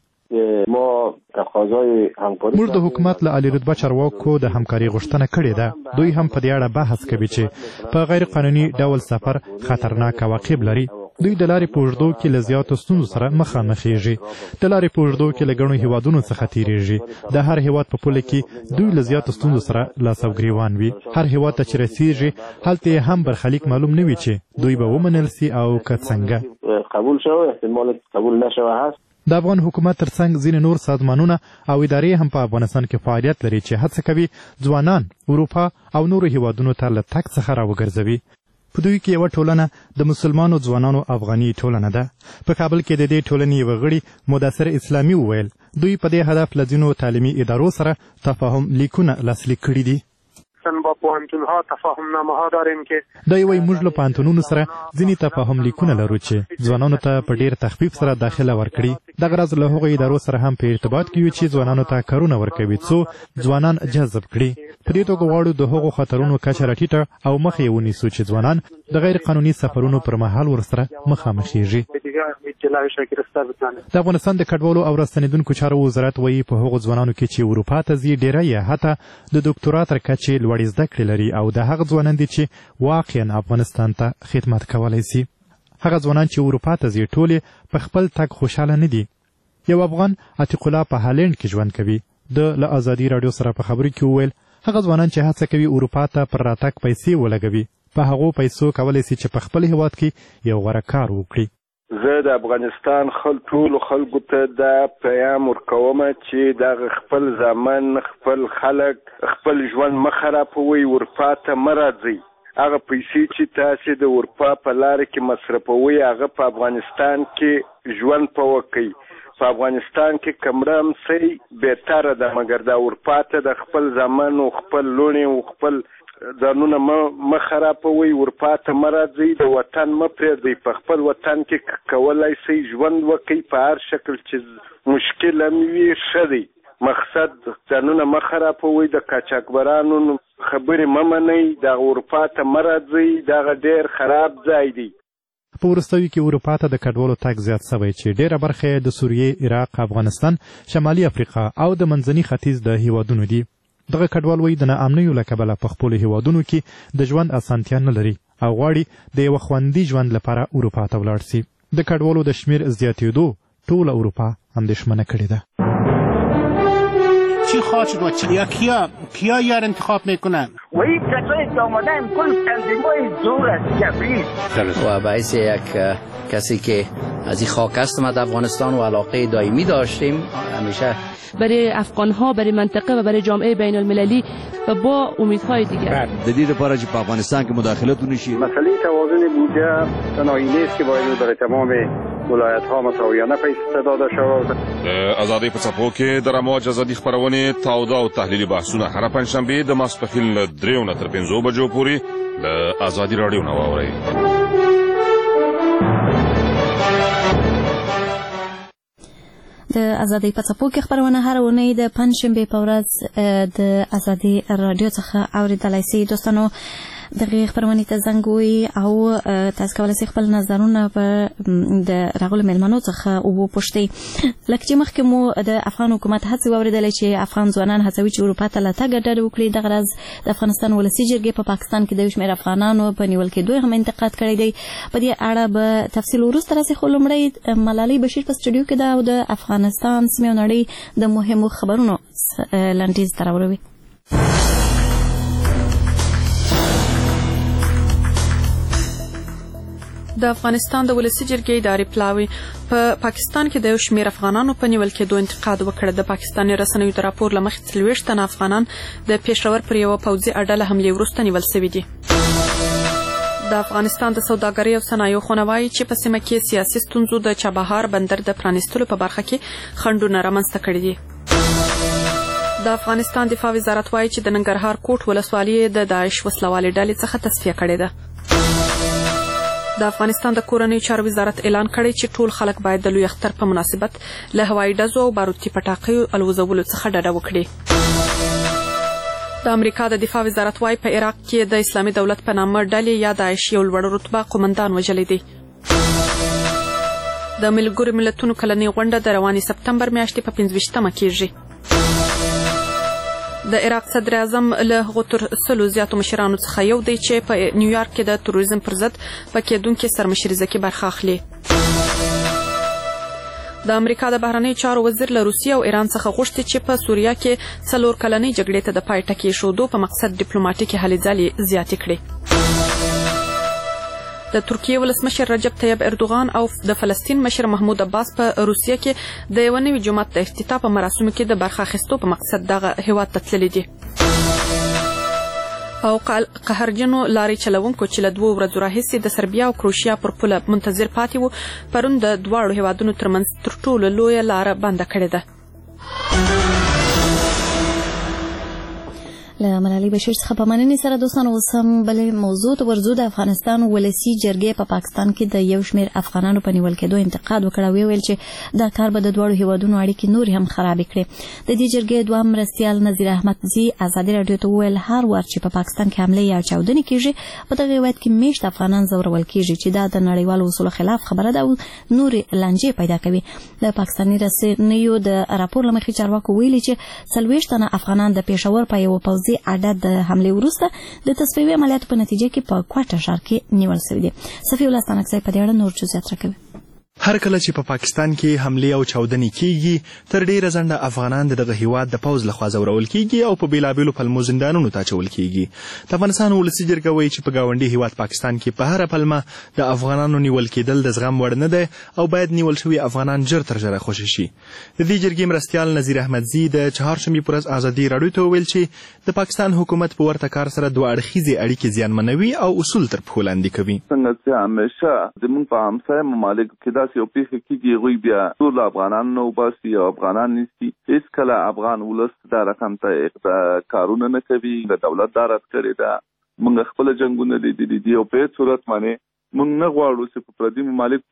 موږ د حکومت له عالي رتبه چارواکو د همکارۍ غوښتنه کړې ده. دوی هم په دې اړه بحث کوي چې په غیر قانوني ډول سفر خطرناک عواقب لري. دوی د لارې په اوږدو کې له زیاتو ستونزو سره مخامخېږي. د لارې په اوږدو کې له ګڼو هیوادونو څخه تیریږي. د هر هیواد په پوله کې دوی له زیاتو ستونزو سره لاس او ګریوان وي. هر هیواد ته چې رسیږي هلته یې هم برخلیک معلوم نه وي چې دوی به ومنل سي او که څنګه. قبول شوی احتمال قبول نشوی هست. د افغان حکومت ترڅنګ ځینې نور سازمانونه او ادارې هم په افغانستان کې فعالیت لري چې هڅه کوي ځوانان اروپا او نورو هیوادونو ته له تګ څخه راوګرځوي. په دوی کې یوه ټولنه د مسلمانو ځوانانو افغاني ټولنه ده. په کابل کې د دې ټولنې یوه غړي مدثر اسلامي وویل دوی په دې هدف له ځینو تعلیمي ادارو سره تفاهم لیکونه لاسلیک کړي دي. با پوهنتون‌ها تفاهمنامه‌ها داریم که دا یوه موږ له پوهنتونونو سره ځینې تفاهم لیکونه لرو چې ځوانانو ته په ډیر تخفیف سره داخله ورکړي. دغه راز له هغو ادارو سره هم په ارتباط کې یو چې ځوانانو ته کارونه ورکوي څو ځوانان جذب کړي. په دې توګه غواړو د هغو خطرونو کچه راټیټه او مخه یې ونیسو چې ځوانان د غیر قانوني سفرونو پر مهال ورسره مخامخېږي. د افغانستان د کډوالو او راستنېدونکو چارو وزارت وایي په هغو ځوانانو کې چې اروپا ته ځي ډیری یې حتی د ډاکټورا تر کچې لوړې زده کړې لري او د هغه ځوانان دي چې واقعا افغانستان ته خدمت کولی سي. هغه ځوانان چې اروپا ته ځي ټول په خپل تګ خوشحاله نه دي. یو افغان عتیق الله په هالند کې ژوند کوي. د له ازادي راډیو سره په خبرو کې وویل هغه ځوانان چې هڅه کوي اروپا ته پر راتګ پیسې ولګوي په هغو پیسو کولی سي چې په خپل هیواد کې یو غوره کار وکړي. زه د افغانستان خل ټولو خلکو ته دا پیغام ورکوم چې دغه خپل ځامن خپل خلک خپل ژوند مه خرابوئ، اروپا ته مه راځئ. هغه پیسې چې تاسې د اروپا په لاره کې مصرفوئ هغه په افغانستان کې ژوند په وکئ. په افغانستان کې کمره هم سئ بهتره ده، مګر د اروپا ته د خپل ځامن او خپل لوڼې او خپل ځانونه مه خرابوئ، اروپا ته مه راځئ، د وطن مه پرېږدئ. په خپل وطن کې کولی سئ ژوند وکئ په هر شکل چې مشکل هم وي ښه دی. مقصد ځانونه مه خرابوئ، د قاچاقبرانو خبرې مه منئ، دغه اروپا ته مه راځئ، دغه ډېر خراب ځای دی. په وروستیو کې اروپا ته د کډوالو تګ زیات سوی چې ډېره برخه یې د سوریې، عراق، افغانستان، شمالي افریقا او د منځني ختیځ د هیوادونو دي. دغه کډوال وایي د ناامنیو له کبله په خپلو هیوادونو کې د ژوند اسانتیا نه لري او غواړي د یو خوندي ژوند لپاره اروپا ته ولاړ شي. د کډوالو د شمیر زیاتېدو ټول اروپا اندېښمنه کړې ده. چی خواهد شد و چی یا کیا کیا یار انتخاب میکنن و این کسایی که آمدن کل تنظیم‌های زور است جبری و باعث یک کسی که از این خاک هستم از افغانستان و علاقه دائمی داشتیم همیشه برای افغان‌ها، برای منطقه و برای جامعه بین المللی و با امیدهای دیگر. د دې لپاره چې په افغانستان کې مداخلت ونشي. مسئله توازن بودجه تنهایی نیست که باید برای تمام ولایت‌ها مساویانه پیسې داده شود. ازادي په څپو کې د رموج ازادي خبرونه تاوده او تحلیلي بحثونه هر پنځشنبه د ماسپښین له دریو نه تر پنځو بجو پورې د ازادي راډیو نه واورئ. د ازادي په څپو کې خبرونه هر اونۍ د پنځشنبه په ورځ د ازادي راډیو څخه اوریدلای شئ. دوستانو دغه خبرونه ته زنګ وي او تاسو کولای شئ خپل نظرونه په د راغلو مېلمنو څخه وپوښتئ. لکه چې مخکې مو د افغان حکومت هڅې واورېدلې چې افغان ځوانان هڅوي چې اروپا ته له تګه ډډه وکړي. دغه راز د افغانستان ولسي جرګې په پاکستان کې د یو شمېر افغانانو په نیول کېدو هم انتقاد کړی دی. په دې اړه به تفصیل وروسته راسي، خو لومړی ملالۍ بشیر په سټوډیو کې ده او د افغانستان سیمې او نړۍ د مهمو خبرونو لنډیز ته راوړوي. د افغانستان د ولسي جرګې اداري پلاوي په پاکستان کې د یو شمېر افغانانو په نیول کېدو انتقاد وکړ. د پاکستاني رسنیو د راپور له مخې څلوېښت تنه افغانان د پېښور پر یوه پوځي اډه له حملې وروسته نیول شوي دي. د افغانستان د سوداګرۍ او صنایعو خونه وایي چې په سیمه کې سیاسي ستونزو د چابهار بندر د پرانیستلو په برخه کې خنډونه رامنځته کړي دي. د افغانستان دفاع وزارت وایي چې د ننګرهار کوټ ولسوالي د داعش وسلوالې ډلې څخه تصفیه کړې ده. د افغانستان د کورنیو چارو وزارت اعلان کړی چې ټول خلک باید د لوی اختر په مناسبت له هوایي ډزو او باروتي پټاقیو الوزولو څخه ډډه وکړي. د امریکا د دفاع وزارت وايي په عراق کې د اسلامي دولت په نامه ډلې یا داعش یو لوړ رتبه قومندان وژلی دی. د ملګرو ملتونو کلنۍ غونډه د روانې سپتمبر میاشتې په پنځه ویشتمه کېږي. د عراق صدر اعظم له هغو تر سلو زیاتو مشرانو څخه یو دی چې په نیویارک کې د تروریزم پر ضد په کېدونکې سرمشریزه کې برخه اخلي. د امریکا د بهرنیو چارو وزیر له روسیې او ایران څخه غوښتي چې په سوریه کې څلور کلنۍ جګړې ته د پای ټکی ایښودو په مقصد ډیپلوماټیکې هلې ځلې زیاتې کړي. د ترکیې ولسمشر رجب طیب اردوغان او د فلسطین مشر محمود عباس په روسیه کې د یو نوي جومات د افتتاح په مراسمو کې د برخه اخیستو په مقصد دغه هیواد ته تللي دي. او قهرجنو لارې چلوونکو چې له دوو ورځو راهیسې د سربیا او کروشیا پر پوله منتظر پاتې وو پرون د دواړو هیوادونو ترمنځ تر ټولو لویه لاره بنده کړې ده. له ملالۍ بشیر څخه په مننې سره دوستانو اوس هم بلې موضوع ته ورځو. د افغانستان ولسي جرګې په پاکستان کې د یو شمېر افغانانو په نیول کېدو انتقاد وکړ او ویل چې دا کار به د دواړو هیوادونو اړیکې نورې هم خرابې کړي. د دې جرګې دوهم مرستیال نظیر احمدزي ازادي راډیو ته وویل هر وار چې په پاکستان کې حملې یا چاودنې کېږي په دغه هیواد کې میشت افغانان ځورول کېږي چې دا د نړیوالو اصولو خلاف خبره ده او نورې لانجې پیدا کوي. د پاکستاني رسنیو د راپور له مخې چارواکو ویلي چې څلوېښت تنه افغانان د پېښور په یوه پوځي اډه د حملې وروسته د تصفیوي عملیاتو په نتیجه کې په کوټه ښار کې نیول شوي دي. صفي الله ستانکزی په دې اړه نور جزئیات راکوي. هر کله چې په پاکستان کې حملې او چاودنې کیږي تر ډیره ځنډه افغانان دغه هیواد د پوځ لخوا ځورول کیږي او په بیلابیلو پلمو زندانونو ته اچول کیږي. د افغانستان ولسي جرګه وایي چې په ګاونډي هیواد پاکستان کې په هره پلمه د افغانانو نیول کېدل د زغم وړ نه دی او باید نیول شوي افغانان ژر تر ژره خوشي شي. د دې جرګې مرستیال نظیر احمدزي د چهارشنبې په ورځ ازادي راډیو ته وویل چې د پاکستان حکومت په ورته کار سره دوه اړخیزې اړیکې زیانمنوي او اصول تر پښو لاندې کوي. څنګه چې همیشه زموږ په همسایه ممالکو کې داسې یو پیښه کېږي هغوی بیا ټول افغانان نه وباسي او افغانان نیسي. هېڅکله افغان ولس دا رقم ته کارونه نه کوي. د دولت دا رد کړې ده. موږ خپله جنګونه لیدلي دي او په هېڅ صورت باندې موږ نه غواړو چې په پردي ممالکو کې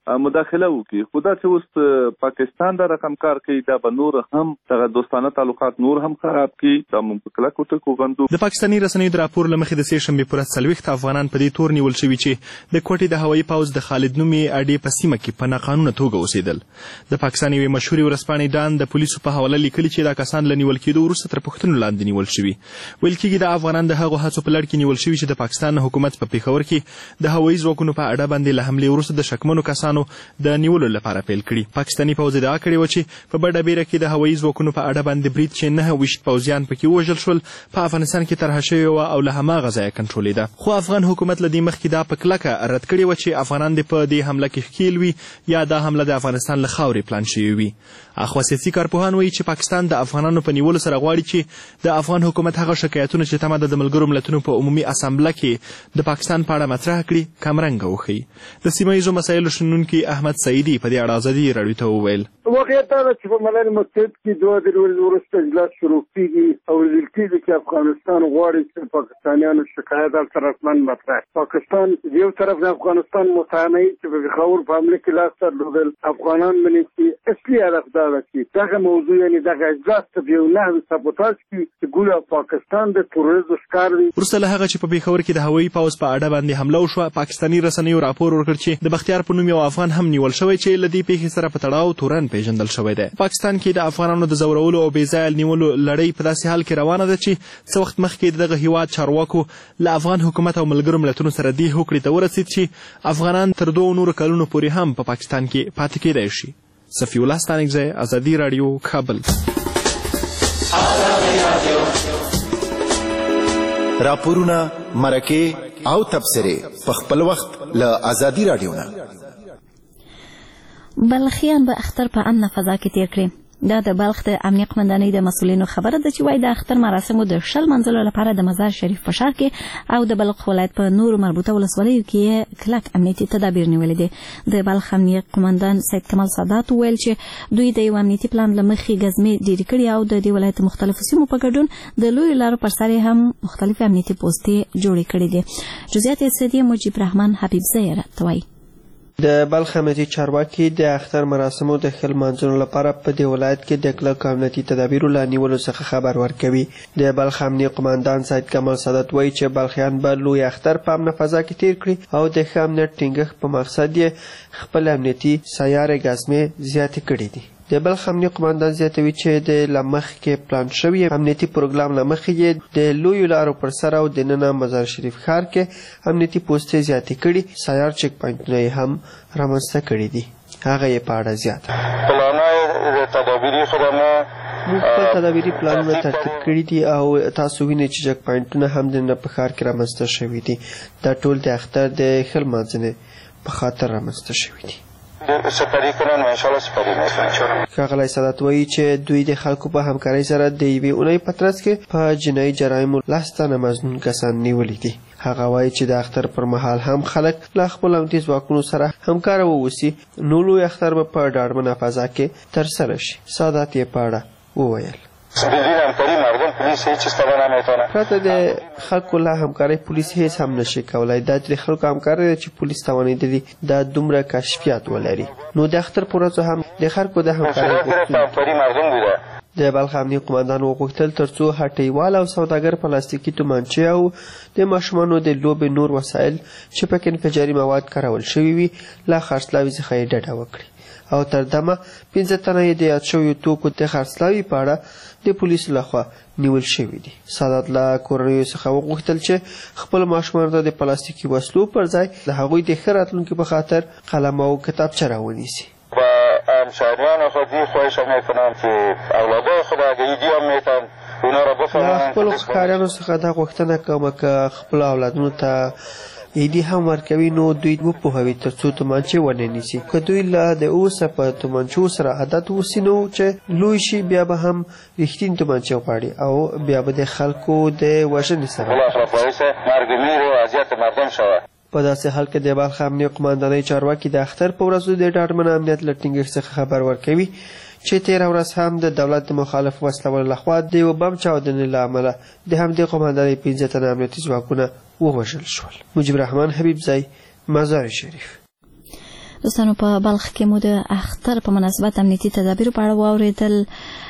مداخله وکړي. خو دا چې اوس پاکستان دا رقم کار کوي دا به نور هم دغه دوستانه تعلقات نور هم خراب کړي. دا موږ په کلکو ټکو غندو. د پاکستاني رسنیو د راپور له مخې د سې شنبې پر څلوېښت افغانان په دې تور نیول شوي چې د کوټې د هوایي پوځ د خالد نومي اډې په سیمه کې په ناقانونه توګه اوسېدل. د پاکستان یوې مشهورې ورځپاڼې ډان د پولیسو په حواله لیکلي چې دا کسان له نیول کېدو وروسته تر پوښتنو لاندې نیول شوي. ویل کېږي دا افغانان د هغو هڅو په لړ کې نیول شوي چې د پاکستان حکومت په پېښور کې د هوایي ځواکونو په اډه باندې له حملې وروسته د شکمنو کسانو د نیولو لپاره پیل کړي. پاکستاني پوځ ادعا کړې وه چې په بډه بیره کې د هوایي ځواکونو په اډه باندې برید چې نهه ویشت پوځیان پکې ووژل شول په افغانستان کې طرحه شوې وه او له هماغه ځایه کنټرولېده. خو افغان حکومت له دې مخکې دا په کلکه رد کړې وه چې افغانان دې په دې حمله کې ښکېل وي یا دا حمله د افغانستان له خاورې پلان شوې وي. اخوا سیاسي کارپوهان وایي چې پاکستان د افغانانو په نیولو سره غواړي چې د افغان حکومت هغه شکایتونه چې تمه ده د ملګرو ملتونو په عمومي اسامبله کې د پاکستان په اړه مطرح کړي کمرنګه وښیي. د سیمه ییزو مسایلو شنونکي احمد سعیدي په دې اړه ازادي راډیو ته وویل واقعیت دا ده چې په ملل متحد کې دوه درې ورځې وروسته اجلاس شروع کېږي او ویل کېږي چې افغانستان غواړي چې پاکستانیانو شکایت هلته رسما مطرح. پاکستان یو طرف د افغانستان متهمه چې په پېښور په حمله کې لاس درلودل افغانان مني چې اصلي هدف دا ده چې دغه موضوع یعنې دغه اجلاس ته په یو نحوې سابوتاژ کړي چې ګویا پاکستان د تروریزم ښکار وي. وروسته له هغه چې په پېښور کې د هوایي پوځ په اډه باندې حمله وشوه پاکستاني رسنیو راپور ورکړ چې د بختیار په نوم یو افغان هم نیول شوی چې له دې پېښې سره په تړاو تورن پیژندل شوی دی. پاکستان کې د افغانانو د ځورولو او بې ځایه نیولو لړۍ په داسې حال کې روانه ده چې څه وخت مخکې دغه هیواد چارواکو له افغان حکومت او ملګرو ملتونو سره دې هوکړې ته ورسېد چې افغانان تر دوو نورو کلونو پورې هم په پاکستان کې پاتې کېدای شي. صفي الله ستانکزی، ازادي راډیو، کابل. راپورونه، مرکې او تبصرې په خپل وخت له ازادي راډیو نه. بلخیان به اختر په امنه فضا کې تیر کړي. دا د بلخ د امنیه قمندانۍ د مسؤلینو خبره ده چې وایي د اختر مراسمو د شل منځلو لپاره د مزار شریف په ښار کې او د بلخ ولایت په نورو مربوطه ولسوالیو کې کلک امنیتي تدابیر نیولي دي. د بلخ امنیه قمندان سید کمال سادات وویل چې دوی د یو امنیتي پلان له مخې ګزمې ډېرې کړي او د دې ولایت مختلفو سیمو په ګډون د لویو لارو پر سر هم مختلفې امنیتي پوستې جوړې کړي دي. جزئیات یې سیدي مجیب رحمان حبیبزی راته وایي. د بلخ امنیتي چارواکي د اختر مراسمو د ښه لمانځلو لپاره په دې ولایت کې د کلکو امنیتي تدابیرو له نیولو څخه خبر ورکوي. د بلخ امنیه قمندان سید کمال سادات وایي چې بلخیان به لوی اختر په امنه فضا کې تیر کړي او د ښه امنیت ټینګښت په مقصد یې خپل امنیتي سیارې ګزمې زیاتې کړي دي. د بلخ امنیه قمندان زیاتوي چې د لمخ کې پلان شوی امنیتي پروګرام لمخې یې د لویو لارو پر سر او د ننه مزار شریف ښار کې امنیتي پوستې زیاتې کړي، سیار چک پوینټونه یې هم رامنځته کړي دي. هغه یې په اړه زیات پلانونه تدابیري خدمات موږ خپل تدابیري پلانونه ترتیب کړي دي او تاسو وینئ چې چک پوینټونه هم د ننه په ښار کې رامنځته شوي دي. دا ټول د اختر د ښه لمانځنې په خاطر رامنځته شوي دي. سپری کنن و انشاءالله سپری میکنن. ښاغلی سادات وایي چې دوی د خلکو په همکارۍ سره د یوې اونۍ په ترڅ کې په جنایي جرایمو لس تنه مظنون کسان نیولي دي. هغه وایي چې د اختر پر مهال هم خلک له خپلو امنیتي ځواکونو سره همکاره واوسي نو لوی اختر به په ډاډمنه فضا کې ترسره شي. سادات یې په اړه وویل. بدون همکاری مردم پلیس هیچ چیز تبا نمیتونه. پرته د خلکو له همکارۍ پولیس هیڅ هم نشي کولای. دا چې خلکو همکارۍ چې پولیس توانیدلي دا دومره کشفیات ولري. نو د اختر په ورځو هم د خلکو د همکارۍ همکاری مردم بوده. د بلخ امنیه قمندان وغوښتل تر څو هټیوال او سوداګر پلاستیکي تومانچې او د ماشومانو د لوبې نور وسایل چې پکې انفجاري مواد کارول شوي وي له خرڅلاوي څخه یې ډډه وکړي او تر دمه پنځه تنه یې د یاد شویو توکو د خرڅلاوي په اړه د پولیسو لخوا نیول شوي دي. سادات له کورنیو څخه وغوښتل چې خپل ماشومانو ته د پلاستیکي وسلو پر ځای د هغوی د ښه راتلونکي په خاطر قلم او کتابچه راونیسي. و همشهریان خودی خواهش میکنم که اولادای خود اگه ایدی هم میتن اونا را بفهمن. له خپلو ښکاریانو څخه دا غوښتنه کومه که خپلو اولادونو ته ایدي هم ورکوي نو دوی وپوهوي تر څو تومانچې ونه نیسي. که دوی له د اوسه په تومانچو سره عادت وسي نو چې لوی شي بیا به هم رښتینې تومانچې غواړي او بیا به د خلکو د وژنې سره په داسې حال کې د بلخ امنیه قمندانۍ چارواکي د اختر په ورځو د ډاډمن امنیت له ټینګښت څخه خبر ورکوي چې تېره ورځ هم د دولت د مخالف وسلوالو لخوا د یوه بم چاودنې له امله د همدې قمندانۍ پنځه تنه امنیتي ځواکونه ووژل شول. مجیب رحمان حبیبزی، مزار شریف. دوستانو په بلخ کې مو د اختر په مناسبت امنیتي تدابیر په اړه واوریدل.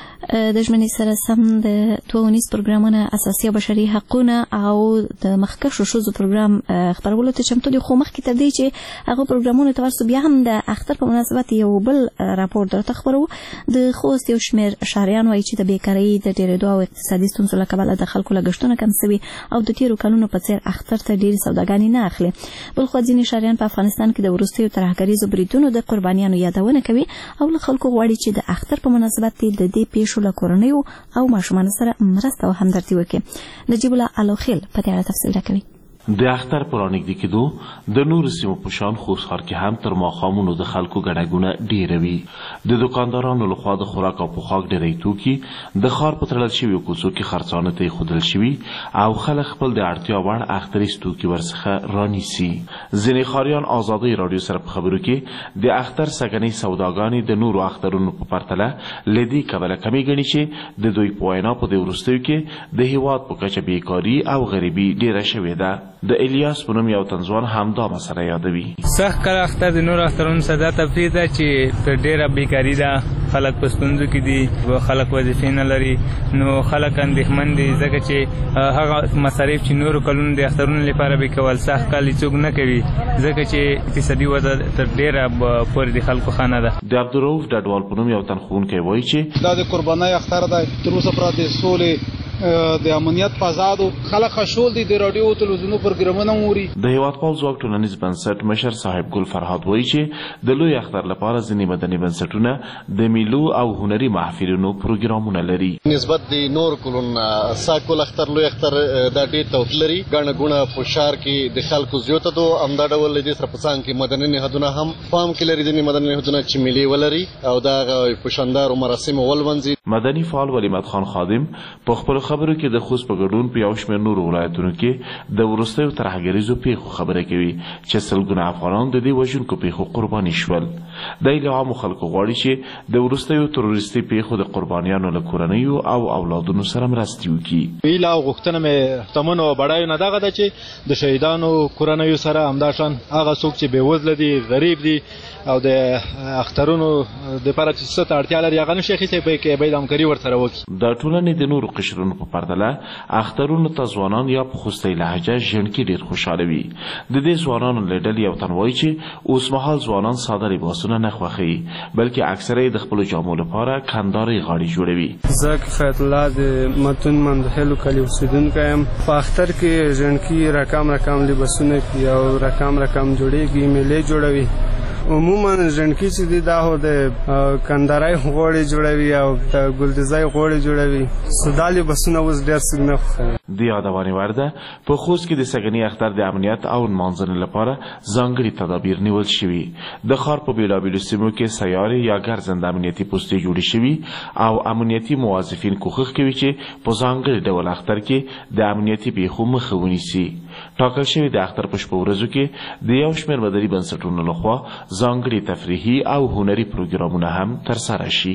د ژمنې سره سم د دوه ونیز پروګرامونه اساسي او بشري حقونه او د مخکښو ښځو پروګرام خپرولو ته چمتو دي، خو مخکې تر دې چې هغه پروګرامونه ته ورسو بیا هم د اختر په مناسبت یو بل راپور درته خپرو. د خوست یو شمېر شهریان وایي چې د بیکارۍ د ډېرېدو او اقتصادي ستونزو له کبله د خلکو لګښتونه کم سوي او د تېرو کلونو په څېر اختر ته ډېرې سوداګانې نه اخلي. بل خوا ځینې شهریان په افغانستان کې د وروستیو ترهګریزو بریدونو د قربانیانو یادونه کوي او له خلکو غواړي چې د اختر په مناسبت د دې پیښو له کورنیو او ماشومانو سره مرسته او همدردي وکړي. نجیب الله الوخیل په دې اړه تفصیل راکوي. د اختر پر نږدې کېدو د نورو سیمو په شان خوست ښار کې هم تر ماښامونو د خلکو ګڼه ګوڼه ډېره وي. د دوکاندارانو لخوا د خوراک او پوښاک ډېری توکي د ښار په تړل شویو کوڅو کې خرڅانه ته ایښودل شوي او خلک خپل د اړتیا وړ اختریز توکي ورڅخه رانیسي. ځینې ښاریان ازادۍ راډیو سره په خبرو کې د اختر سږنۍ سوداګانې د نورو اخترونو په پرتله له دې کبله کمې ګڼي چې د دوی په وینا په دې وروستیو کې د هېواد په کچه بیکاري او غریبي ډېره شوې ده. د الیاس په نوم یو تنځوان همدا مسله یادوي. سخت کله اختر د نورو اخترونو سره دا تفریح ده چې تر ډېره بیکاري ده، خلک په ستونزو کې دي، خلک وظیفې نه لري، نو خلک اندېښمن دي ځکه چې هغه مصارف چې نورو کلونو د اخترونو لپاره به کول سخت کال څوک نه کوي ځکه چې اقتصادي وضع تر ډېره پورې د خلکو ښه نه ده. د عبدالرؤف ډډوال په نوم یو تنخونکی وایي چې دا د قربانۍ اختر دی، تر اوسه پورې د سولې د امنیت په آزادو خلک خوشحال دي، د راډیو او تلویزیونو پروګرامونه موري. د هیواد پال ځواک ټولنیز بنسټ مشر صاحب ګل فرهاد وایي چې د لوی اختر لپاره ځینې مدني بنسټونه د میلو او هنري محفلونو پروګرامونه لري. نسبت د نور کلونه ساکول اختر لوی اختر دا ډېر توپیر لري. ګڼه ګوڼه په ښار کې د خلکو زیاته ده، همدا ډول د دې سره په څنګ کې مدني نهادونه هم پام کې لري. ځینې مدني نهادونه چې ملي ولري او دا په شاندارو مراسمو ولمنځي. مدني فعال ولیمت خان خادم په خپلو خبرو کې د خوست په ګډون په یو شمېر نورو ولایتونو کې د وروستیو ترهګریزو پیښو خبره کوي چې سلګونه افغانان د دې وژونکو پیښو قرباني شول. دی له عامو خلکو غواړي چې د وروستیو تروریستي پیښو د قربانیانو له کورنیو او اولادونو سره مرستې وکړي. هیله او غوښتنه مې تمنو او بډایو نه دغه ده چې د شهیدانو کورنیو سره همداشان هغه څوک چې بېوزله دي، غریب دي او د اخترونو دپاره چې څه ته اړتیا لري هغه نشي اخیستی، په کې باید همکاري ورسره وکړي. د ټولنې د نورو قشرونو په پرتله اخترونو ته ځوانان یا په خوستۍ لهجه ژڼکي ډېر خوشحاله وي. د دې ځوانانو له ډلې یو تن وایي چې اوسمهال ځوانان ساده لباسونه نه خوښوي بلکې اکثره یې د خپلو جامو لپاره کندارې غاړې جوړوي. زه کفایت الله د متون مندخیلو کلي اوسېدونکی یم. په اختر کې ژڼکي رقم رقم لباسونه کوي او رقم رقم جوړېږي، میلې جوړوي. عموما ژڼکي چې دي دا هو د کندارۍ غوړې جوړوي او د ګلدیزۍ غوړې جوړوي. سودا لباسونه اوس ډېر څوک نه خوښوي. د یادونې وړ ده په خوست کې د سږني اختر د امنیت او نمانځنې لپاره ځانګړي تدابیر نیول شوي. د ښار په بېلابېلو سیمو کې سیارې یا ګرځنده امنیتي پوستې جوړې شوي او امنیتي موظفین کوښښ کوي چې په ځانګړي ډول اختر کې د امنیتي پیښو مخه ونیسي. ټاکل شوي د اختر په شپو ورځو کې د یو شمېر مدني بنسټونو لخوا ځانګړي تفریحي او هنري پروګرامونه هم ترسره شي.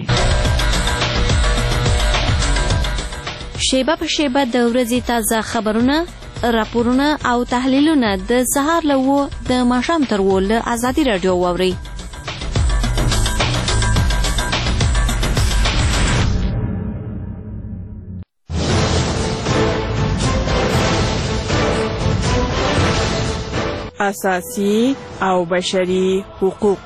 شیبه په شیبه د ورځې تازه خبرونه، راپورونه او تحلیلونه د سهار له اوه د ماښام تر اوه له ازادي راډیو واورئ. اساسي او بشري حقوق.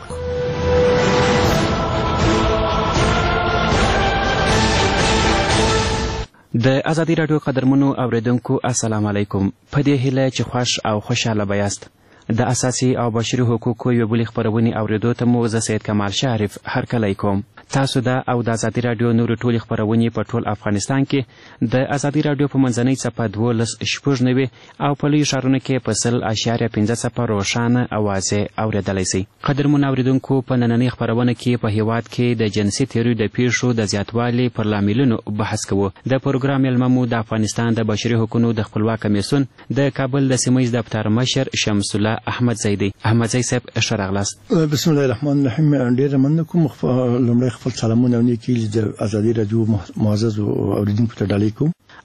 د ازادي راډیو قدرمنو اوریدونکو السلام علیکم. په دې هیله چې خوښ او خوشحاله به یاست. د اساسي او بشري حقوقو یوې بلې خپرونې اورېدو ته مو زه سید کمال شریف هرکلی کوم. تاسو د او د ازادي راډیو نورې ټولې خپرونې په ټول افغانستان کې د ازادي راډیو په منځنۍ څپه دولس شپږ نوي او په لویو ښارونو کې په سل اشاریه پنځه څپه روښانه اوازې اورېدلی سئ. قدرمنو اورېدونکو په نننۍ خپرونه کې په هیواد کې د جنسي تیریو د پیښو د زیاتوالي پر لاملونو بحث کوو. د پروګرام میلمه مو د افغانستان د بشري حقوقو د خپلواک کمیسیون د کابل د سیمه ییز دفتر مشر شمس الله احمد زیدی. احمد زی صاحب ښه راغلاست. بسم الله الرحمن الرحیم. ډېره مننه کوم. لومړی خپل سلامونه او نیکي د ازادي راډیو معزز اوریدونکو ته ډالۍ کوم.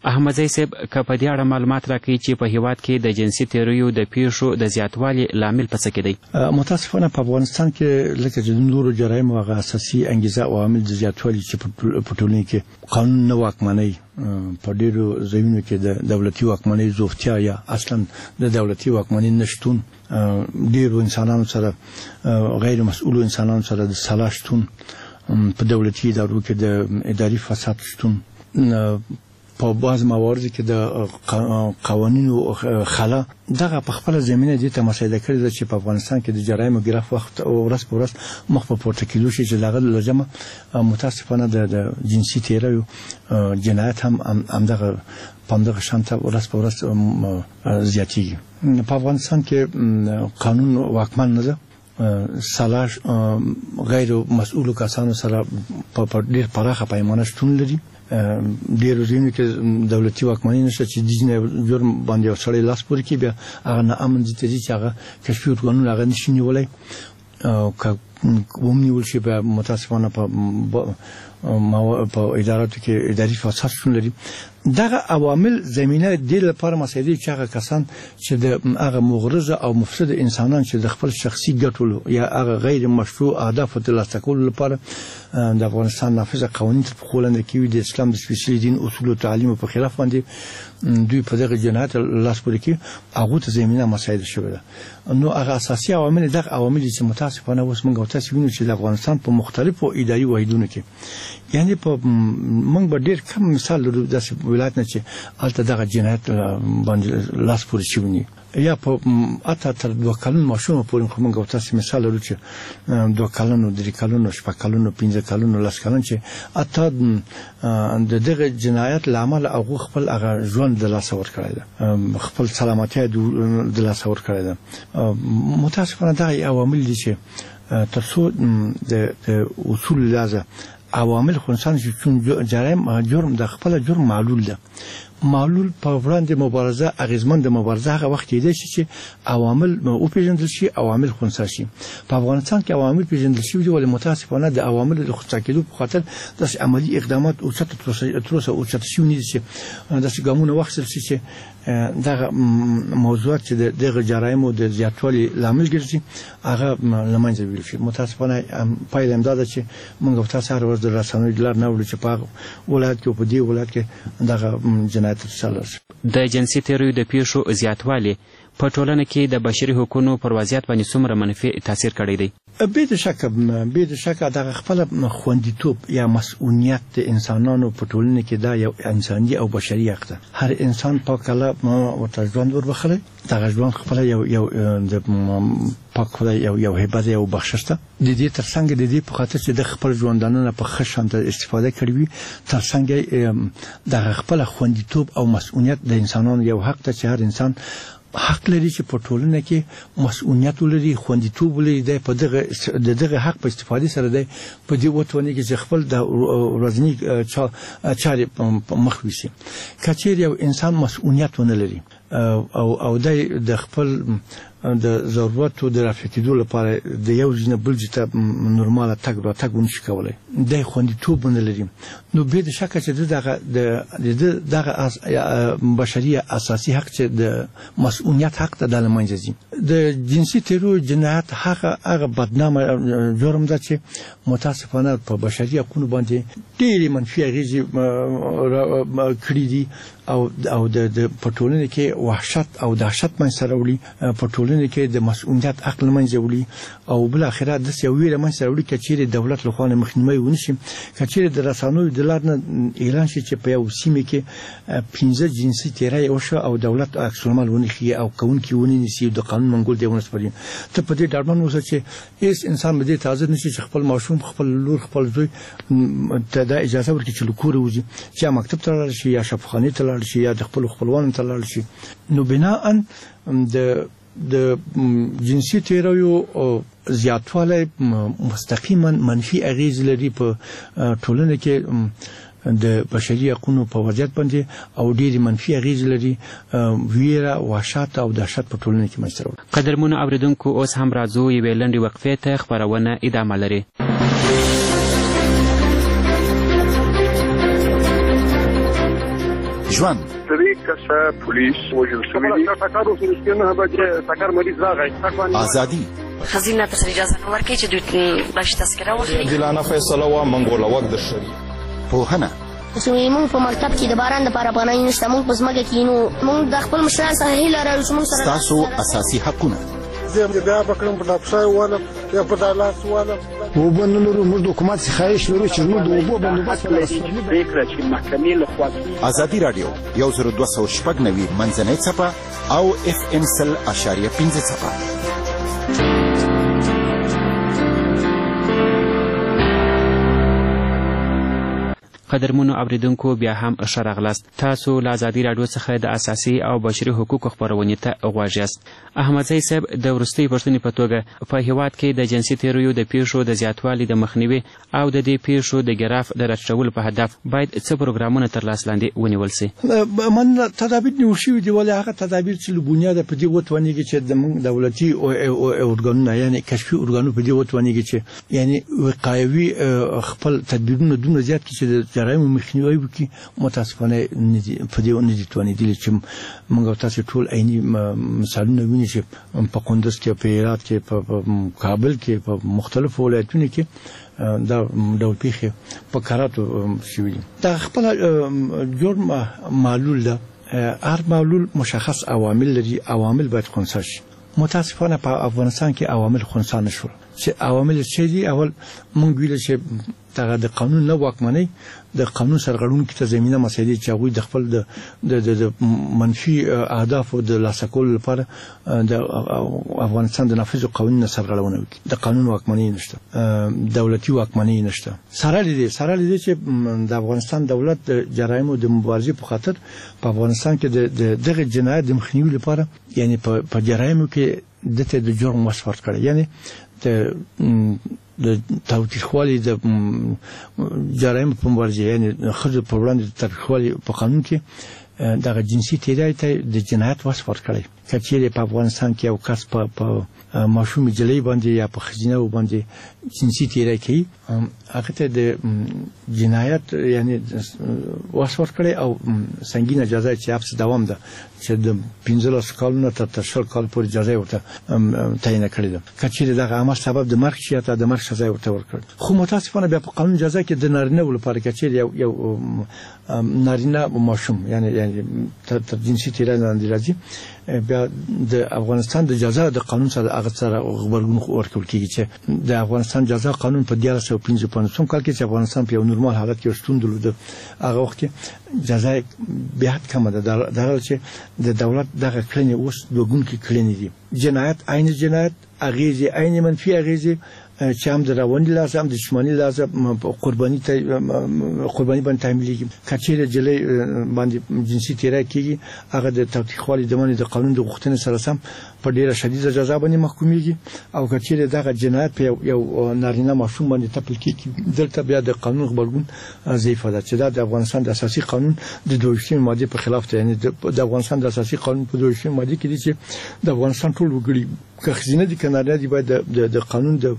احمدزی صاحب که په دې اړه معلومات راکوي چې په هیواد کې د جنسي تیریو د پیښو د زیاتوالي لامل په څه کې دی؟ متاسفانه په افغانستان کې لکه د نورو جرایمو هغه اساسي انګیزه او عامل د زیاتوالي چې په ټولنه کې قانون نه واکمنۍ په ډیرو ځایونو کې د دولتي واکمنۍ زوفتیا یا اصلا د دولتي واکمنۍ نشتون، ډیرو انسانانو سره غیر مسؤلو انسانانو سره د سلا شتون، په دولتي ادارو کې د اداري فساد شتون، په بعض مواردو کې د قوانینو خلا، دغه په خپل زمینه دي ته مساعده کړې ده چې په افغانستان کې د جرایمو ګراف وخت او ورځ په ورځ مخ په پورته کېدو شي چې دغه لجمه متاسفانه د جنسي تیریو جنایت هم همدغه په همدغه شانته ورځ په ورځ زیاتېږي. په افغانستان کې قانون واکمن نه ده، سلاش غیر مسؤلو کسانو سره په ډېر پراخه پیمانه شتون لري. ډېرو ځایونو کې دولتي واکمني نشته چې د ځینې جرم باندې یو سړی لاس پورې کړي، بیا هغه ناامن ځای ته ځي چې هغه کشفي ارګانونه هغه نشي نیولی، که ونیول شي بیا متاسفانه په اداراتو کې اداري فساد شتون لري. دغه عوامل زمینه دې لپاره مساعدې چې هغه کسان چې د هغه مغرضه او مفسد انسانان چې د خپل شخصي ګټو یا هغه غیر مشروع اهدافو ترلاسه کولو لپاره د افغانستان نافذه قوانین تر پښو لاندې کوي، د اسلام د سپېڅلي دین اصول او تعلیمو په خلاف باندې دوی په دغه جنایت لاس پورې کوي، هغو ته زمینه مساعده شوې ده. نو هغه اساسي عوامل دغه عوامل چې متاسفانه اوس موږ او تاسو وینو چې د افغانستان په مختلفو اداري واحدونو کې، یعنی په موږ به ډېر کم مثال لرو داسې ولایت نه چې هلته دغه جنایت باندې لاس پورې شوي نه یا په اته تر دوه کلونو ماشومه پورې خو موږ او تاسو مثال لرو چې دوه کلونو درې کلونو شپږ کلونو پنځه کلونو لس کلونو چې اته د دغه جنایت له امله هغوی خپل هغه ژوند د لاسه ورکړی ده، خپل سلامتیا د لاسه ورکړی ده. متاسفانه دغه عوامل دي چې تر څو د اصول لازم عوامل خو انسان چې جرایم جرم د خپل جرم معلول ده، معلول په وړاندې مبارزه اغیزمند مبارزه هغه وخت کېدای شي چې عوامل او پیژندل شي، عوامل خنثی شي. په افغانستان کې عوامل پیژندل شي دي، ولې متاسفانه د عوامل د خنثی کېدو په خاطر داسې عملی اقدامات او څه تر اوسه او څه شي نه دي چې داسې ګامونه واخیستل شي چې دغه موضوعات چې دغه جرایم او د زیاتوالي لامل ګرځي هغه له منځه ویل شي. متاسفانه پایله همدا ده چې موږ په تاسو هر ورځ د رسنیو لار نه وړو چې په ولایت کې او په دې ولایت کې دغه جنایت ترسره شي. د جنسي تیریو د پیښو زیاتوالی په ټولنه کې د بشري حقوقو پر وضعیت باندې څومره منفي تاثیر کړی دی؟ بې د شکه بې د شکه دغه خپل خوندیتوب یا مسؤلیت د انسانانو په ټولنه کې دا یو انساني او بشري حق ده. هر انسان پاک الله ورته ژوند وربخلی، دغه ژوند خپل یو یو د پاک خدای یو یو هبه یو بخشش ده. د دې ترڅنګ د دې په خاطر چې د خپل ژوندانه په ښه شان استفاده کړي وي، ترڅنګ دغه خپل خوندیتوب او مسؤلیت د انسانانو یو حق ده چې هر انسان حق لري چې په ټولنه کې مسؤلیت ولري، خوندیتوب ولري. د په دغه د دغه حق په استفادې سره دی په دې وتونه کې چې خپل د ورځني چارې مخ ویسي. که چیرې یو انسان مسؤلیت ونه لري او او د خپل د ضرورتو د رافع کېدو لپاره د یو ځای نه بل ځای ته نورماله تګ راتګ ونشي کولی، دی خوندیتوب ونه لري، نو بې د شکه چې دغه د دغه بشري اساسي حق چې د مسؤلیت حق ته د له منځه ځي. د جنسي تیریو جنایت هغه هغه بدنامه جرم ده چې متاسفانه په بشري حقونو باندې ډېرې منفي اغېزې کړي دي او او د په ټولنه کې وحشت او دهشت منځته راوړي، په ټولنه کې د مسؤلیت حق له منځه وړي او بالاخره داسې یو ویره منځته راوړي که چیرې دولت له خوا نه مخنیوی ونه شي، که چیرې د رسنیو د لارې نه اعلان شي چې په یو سیمه کې پنځه جنسي تیری وشوه او دولت عکسالعمل ونه ښیي او کوونکي ونه نیسي، د قانون منګول دی ونه سپاري، ته په دې ډاډمن اوسه چې هېڅ انسان به دې ته حاضر نه شي چې خپل ماشوم خپل لور خپل زوی ته دا اجازه ورکړي چې له کوره وځي، چې یا مکتب ته لاړ شي یا شفاخانې ته لاړ شي یا د خپل خپلوانو ته لاړ شي. نو بناءً د د جنسي تیریو زیاتوالی مستقیما منفي اغیز لري په ټولنه کې د بشري حقوقو په وضعیت باندې او ډېری منفي اغیز لري، ویره، وحشت او دهشت په ټولنه کې منځته راوړي. قدرمنو اوریدونکو، اوس هم راځو یوې لنډې وقفې ته، خپرونه ادامه لري. ژوند درې کسه پولیس وژل شوي دي. ټکر وشو نه به چې ټکر مریض راغی. ازادي خزینه ته اجازه نه ورکړي چې دوی باندې تذکره واخلي. عادلانه فیصله و منګوله وخت د شری پوهنه موږ په مکتب کې د باران لپاره افغانۍ نشته. موږ په ځمکه کې نو موږ د خپل مشران څخه هیله لرو چې موږ سره ستاسو اساسي حقونه. زه بیا به کړم په ډاکټر والم یا په دالاس والم اوبه نه لرو. موږ د حکومت څخه خواهش لرو چې موږ د اوبو بندوبست وکړو. پرېکړه چې محکمې لخوا ازادي راډیو یو زر دوه سوه شپږ نوي منځنۍ څپه او اف ام سل اشاریه پنځه څپه. قدرمنو اوریدونکو بیا هم ښه راغلاست. تاسو له ازادي راډیو څخه د اساسي او بشري حقوقو خپرونې ته غوږ یاست. احمدزی صاحب د وروستۍ پوښتنې په توګه په هیواد کې د جنسي تیریو د پیښو د زیاتوالي د مخنیوي او د دې پیښو د ګراف د راټولولو په هدف باید څه پروګرامونه تر لاس لاندې ونیول سي؟ من تدابیر نیول شوي دي، ولې هغه تدابیر چې له بنیاده په دې وتوانېږي چې زموږ دولتي ارګانونه یعنې کشفي ارګانونه په دې وتوانېږي چې یعنې وقایوي خپل تدبیرونه دومره زیات کړي چې د جرایمو مخنیوی وکړي. متاسفانه په دې نه دي توانېدلي چې موږ او تاسو ټول عیني مثالونه ویني چې په کندز کې، په هرات کې، په کابل کې، په مختلفو ولایتونو کې دا ډول پیښې په کراتو شوي دي. دا خپل جرم معلول ده. هر معلول مشخص عوامل لري. عوامل باید خنثی شي. متاسفانه په افغانستان کې عوامل خنثی نشول. چې عوامل څه دي؟ اول مونږ ویل چې دغه د قانون نه واکمنۍ د قانون سرغړونکو ته زمينه مسایلې چې هغوی د خپل د د منفي اهدافو د لاسته کولو لپاره د افغانستان د نافذ قوانینو سرغړونه وکړي. د قانون واکمنۍ نشته، دولتي واکمنۍ نشته. سره لیدې سره لیدې چې د افغانستان دولت د جرایمو د مبارزې په خاطر په افغانستان کې د دغه جنایت د مخنیوي لپاره یعنی په جرایمو کې دته د جرم وصف کړي. یعنی د د تاوتریخوالي د جرایم په مبارزه یعنی خځو په وړاندې د تاوتریخوالي په قانون کې دغه جنسي تیری ته د جنایت وصف ورکړي. کچېرې په افغانستان کې یو کس په په ماشوم جلۍ باندې یا په ښځینه باندې جنسي تیری کوي، هغه ته د جنایت یعنی وصف ورکړي او سنگینه جزا چې حبس دوام ده چې د پنځلس کالونو تر شل کال پورې جزا ورته تعیین کړې ده. کچېرې دغه عمل سبب د مرګ شي یا د مرګ سزا ورته ورکړي. خو متاسفانه بیا په قانون جزا کې د نارینه لپاره کچېرې یو یو نارینه ماشوم یعنی یعنی تر جنسي تیری لاندې راځي، بیا د افغانستان د جزا د قانون سره هغه سره خبرګون ورکول کیږي چې د افغانستان جزا قانون په دیارلس سوه پنځه پنځوس کال کې چې افغانستان په یو نورمال حالت کې ستون درلود، هغه وخت کې جزا بیا کمه ده. دا چې د دولت دغه کړنې اوس دوه ګونکې کړنې دي. جنایت عین جنایت، اغیزې عین منفي اغیزې چې هم د رواني لحاظ هم د جسماني لحاظ قرباني ته قرباني باندې تعمیلېږي. کچېرې جلۍ باندې جنسي تیری کېږي، هغه د تاوتریخوالي د منې د قانون د غوښتنې سره سم په ډېره شدیده جزا باندې محکومیږي. او کچېرې دغه جنایت په یو نارینه ماشوم باندې تپل کېږي، دلته بیا د قانون غبرګون ضعیفه ده چې دا د افغانستان د اساسي قانون د دویشتمې مادې په خلاف ده. یعنې د افغانستان د اساسي قانون په دویشتمې مادې کې دي چې د افغانستان ټول وګړي که ښځینه دي که نارینه دي باید د قانون د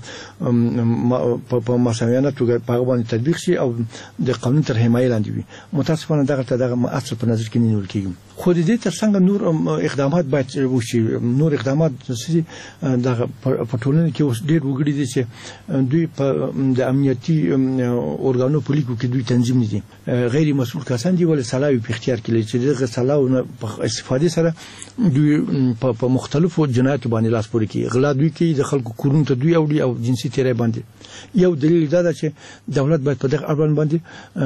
په مساویانه توګه په هغه باندې تطبیق شي او د قانون تر حمایې لاندې وي. متاسفانه دغه ته دغه اصل په نظر کې نه نیول کېږي. خو د دې ترڅنګ نور اقدامات باید وشي. نور اقدامات چې دغه په ټولنه کې اوس ډېر وګړي دي چې دوی په د امنیتي ارګانو په لیکو کې دوی تنظیم دي، غیر مسؤل کسان دي، ولې سلاوي په اختیار کې لري چې دغه سلاو په استفادې سره دوی په مختلفو جنایتو باندې لاس پورې کوي. غلا دوی کوي، د خلکو کورونو ته دوی اوړي او جنسي تیری باندې. یو دلیل دا ده چې دولت باید په دغه اړوند باندې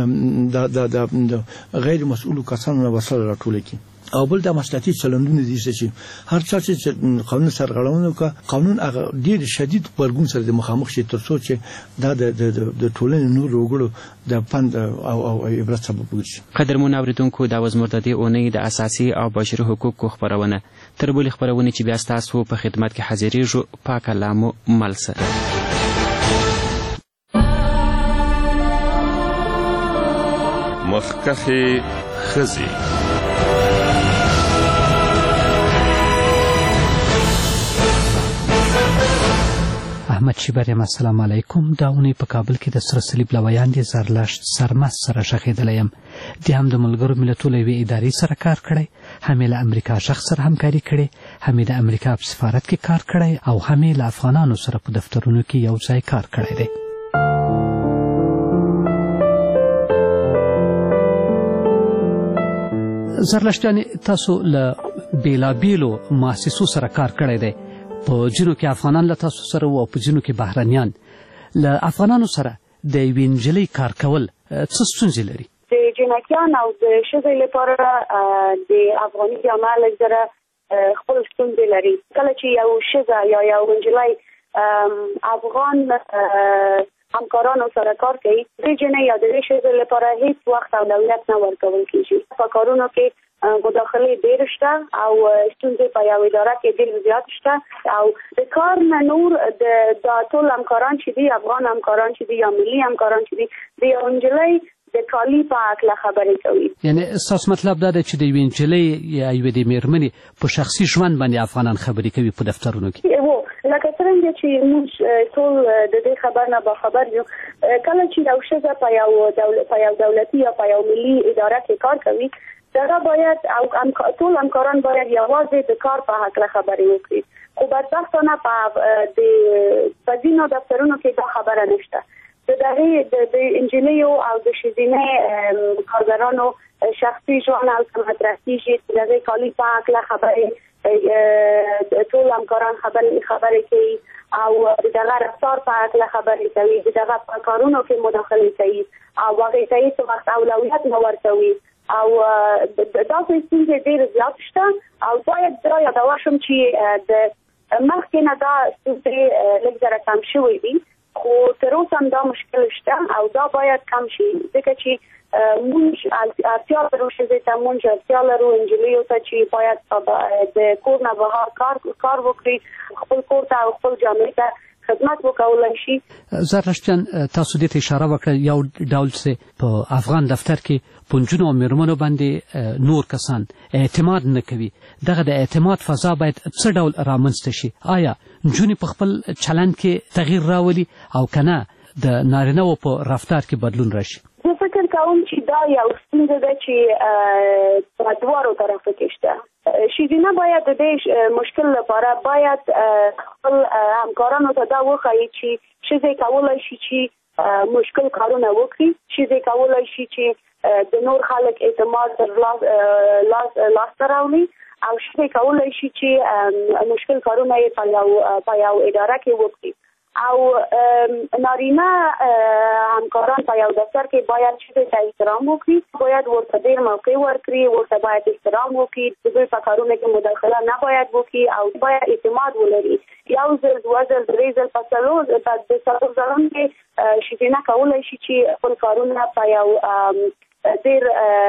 د غیر مسؤلو کسانو نه وسله راټوله کړي. او بل د مسلطي چلندونه دي چې هر چا چې قانون سرغړونه وکړه، قانون هغه ډېر شدید غبرګون سره د مخامخ شي تر څو چې دا د ټولنې نور وګړو د پند او او عبرت سبب وګرځي. قدرمن اوریدونکو، دا وز مرتدي اونۍ د اساسي او بشري حقوقو خبرونه. تر بلې خبرونې چې بیا ستاسو په خدمت کې حاضرېږو، پاک الله مو مل سره. مخکښې ښځې. احمد شیبر یم. السلام علیکم. دا اونۍ په کابل کې د سره صلیب لویان دي زرلښت سرمست سره ښخېدلی یم. د هم د ملګرو ملتونو یوې ادارې سره کار کړی، هم یې له امریکا شخص سره همکاري کړې، هم یې د امریکا په سفارت کې کار کړی او هم یې له افغانانو سره په دفترونو کې یو ځای کار کړی دی. زرلښت جانې، تاسو له بېلابېلو مؤسسو سره کار کړی دی. په ځینو کې افغانان له تاسو سره وو او په ځینو کې بهرنیان. له افغانانو سره د یوې نجلۍ کار کول څه ستونزې لري؟ د جنکیان او د ښځې لپاره د افغاني جامعه لږ ذره خپل ستونزې لري. کله چې یو ښځه یا یو نجلۍ افغان همکارانو سره کار کوي، دې جنۍ یا د دې ښځې لپاره هیڅ وخت اولویت نه ورکول کېږي. په کارونو کې مداخلې ډېر شته او ستونزې په یو اداره کې ډېر زیات شته او د کار نه نور د ټول همکاران چې دي، افغان همکاران چې دي یا ملي همکاران چې دي، د یو نجلۍ د کالي په هکله خبرې کوي. یعنې ستاسو مطلب دا دی چې د یوې نجلۍ یا یوې د مېرمنې په شخصي ژوند باندې افغانان خبرې کوي په دفترونو کې؟ هو لکه څرنګه چې موږ ټول د دې خبر نه باخبر یو. کله چې یو ښځه په یو په یو دولتي یا په یو ملي اداره کې کار کوي، دغه باید او ټول همکاران باید یوازې د کار په هکله خبرې وکړي. خو بدبختانه په ځینو دفترونو کې دا خبره نشته. د دغې د انجینیرو او د ښځینه کارګرانو شخصي ژوند هلته مطرح کېږي. د دغې کالي په هکله خبرې ټول همکاران خبرې کوي او د دغه رفتار په هکله خبرې کوي، د دغه په کارونو کې مداخلې کوي او هغې ته هېڅ وخت اولویت نه ورکوي. او داسې ستونزې ډېرې زیات شته او باید دا یادوه شم چې د مخکې نه دا ستونزې لږ ذره کم شوی دي، خو تر اوسه هم دا مشکل شته او دا باید کم شي، ځکه چې مونږ اړتیا لرو ښځې ته، مونږ اړتیا لرو نجلیو ته چې باید د کور نه بهر کار وکړي، خپل کور ته او خپل جامعې ته خدمت وکولای شي. زرلښت جان، تاسو دې ته اشاره وکړه یو ډول چې په افغان دفتر کې په نجونو او مېرمنو باندې نور کسان اعتماد نه کوي. دغه د اعتماد فضا باید څه ډول رامنځته شي؟ آیا نجونې په خپل چلند کې تغییر راولي او که نه د نارینه‌وو په رفتار کې بدلون راشي؟ زه فکر کوم چې دا یو ستونزه ده چې په دواړو طرفو کې شته. ښځینه باید د دې مشکل لپاره باید خپل همکارانو ته دا وښایي چې ښځې کولی شي چې مشکل کارونه وکړي، ښځې کولی شي چې د نور خلک اعتماد تر لاسته راوړي او ښځې کولی شي چې مشکل کارونه یې په یو اداره کې وکړي. او نارینه همکاران په یو دفتر کې باید ښځې ته احترام وکړي، باید ورته ډېر موقع ورکړي، ورته باید احترام وکړي، د دوی په کارونو کې مداخله نه باید وکړي او باید اعتماد ولري. یو ځل دوه ځل درې ځل په څلور د څلور ځلونو کې ښځینه کولی شي چې خپل کارونه په یو ډېر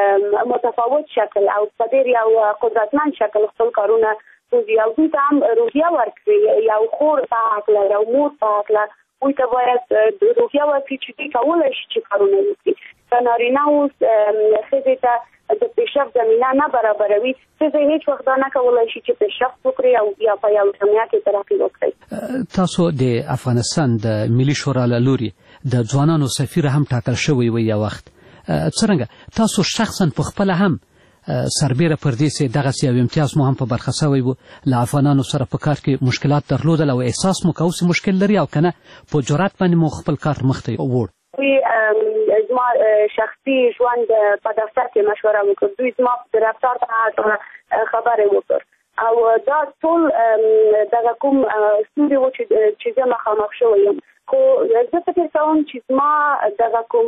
متفاوت شکل او په ډېر یو قدرتمند شکل خپل کارونه او دوی ته هم روحیه ورکړي. یو خور په هکله، یو مور په هکله دوی ته باید روحیه ورکړي چې دوی کولی شي چې کارونه وکړي. که نارینه اوس ښځې ته د پیشرفت زمینه نه برابروي، ښځې هېڅ وخت دا نه کولی شي چې پیشرفت وکړي او یا په یو جامعه کې ترقي وکړي. تاسو د افغانستان د ملي شورا له لوري د ځوانانو سفیر هم ټاکل شوی و یو وخت. څرنګه تاسو شخصا په خپله هم سربیره پر دې چې دغسې یو امتیاز مو هم په برخه شوی و، له افغانانو سره په کار کې مشکلات درلودل او احساس مو کوو چې مشکل لري او که نه په جرأت باندې مو خپل کار مخته ووړ؟ دوی زما شخصي ژوند په دفتر کې مشوره وکړ، دوی زما د رفتار په اړه خبرې وکړ او دا ټول دغه کوم ستونزې وو چې زه مخامخ شوی یم. خو زه فکر کوم چې زما دغه کوم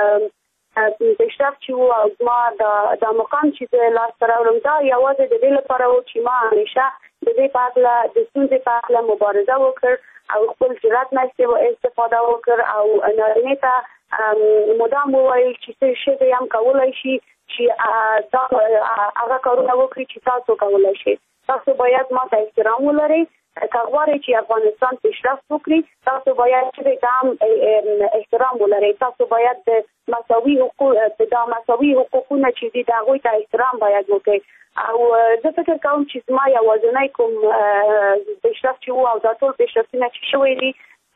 پیشرفت چې وو او زما دا مقام چې زه لاسته راوړم دا یوازې د دې لپاره و چې ما همیشه د دې په هکله د ستونزې په هکله مبارزه وکړ او خپل جرأت نه استفاده وکړ او نارینې ته مدام وویل چې ښځې هم کولی شي چې هغه کارونه وکړي چې تاسو کولی شئ. تاسو باید ما ته احترام ولرئ. که غواړئ چې افغانستان پیشرفت وکړي، تاسو باید ښځې ته هم احترام ولرئ. تاسو باید د مساوي حقوق د مساوي حقوقونه چې دي د هغوی ته احترام باید وکړئ. او زه فکر کوم چې زما یوازینی کوم پیشرفت چې و او دا ټول پیشرفتونه چې شوي دي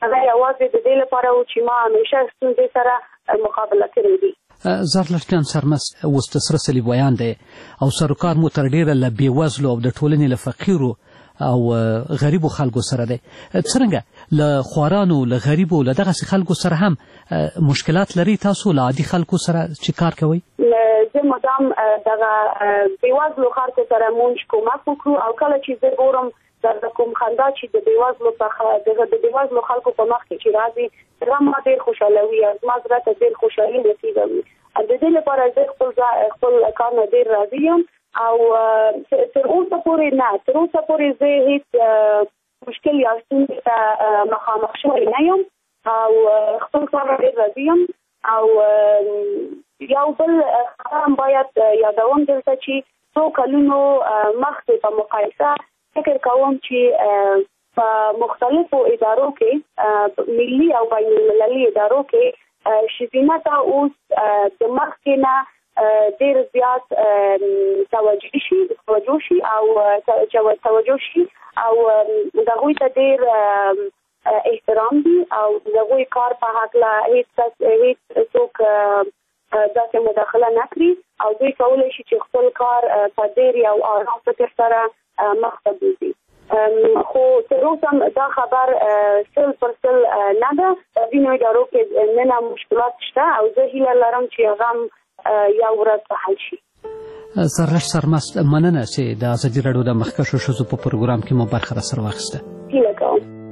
هغه یوازې د دې لپاره و چې ما همیشه ستونزې سره مقابله کړې دي. زرلښتیان سرمست اوس د سره صلیب ویان دی او سروکار مو تر ډېره له بېوزلو او د ټولنې له فقیرو او غریبو خلکو سره دی. څرنګه له خوارانو له غریبو له دغسې خلکو سره هم مشکلات لري تاسو له عادي خلکو سره چې کار کوئ؟ زه مدام دغه بېوزلو خلکو سره مونږ کومک وکړو او کله چې زه ګورم د کوم خندا چې د بېوزلو څخه دغه د بېوزلو خلکو په مخ کې چې راځي هغه ما ډېر خوشحالوي او زما زړه ته ډېر خوشحالي نصیبوي. د دې لپاره زه خپل خپل کار نه ډېر راضي یم او تر اوسه پورې نه تر اوسه پورې زه هېڅ مشکل یا ستونزې ته مخامخ شوی نه یم او خپل کار ډېر راضي یم. او یو بل هم باید یادوم دلته چې څو کلونو مخکې په مقایسه فکر کوم چې په مختلفو ادارو کې ملي او بین المللي ادارو کې ښځینه ته اوس د مخکې نه ډېر زیات توجه شي توجه شي او توجه شي او د هغوی ته ډېر احترام دي او د هغوی کار په هکله هېڅ څوک داسې مداخله نه کړي او دوی کولی شي چې خپل کار په ډېر یو آرام فکر سره مخ ته بوځي. خو تر اوسه دا خبر سل پر سل نه ده. په ځینو ادارو کې نن هم مشکلات شته او زه هیله لرم چې هغه هم یو ورځ به حل شي. زرلښت سرمست مننه چې د ازادي راډیو د مخکښو ښځو په پروګرام کې مو برخه راسره واخیسته. هیله کوم.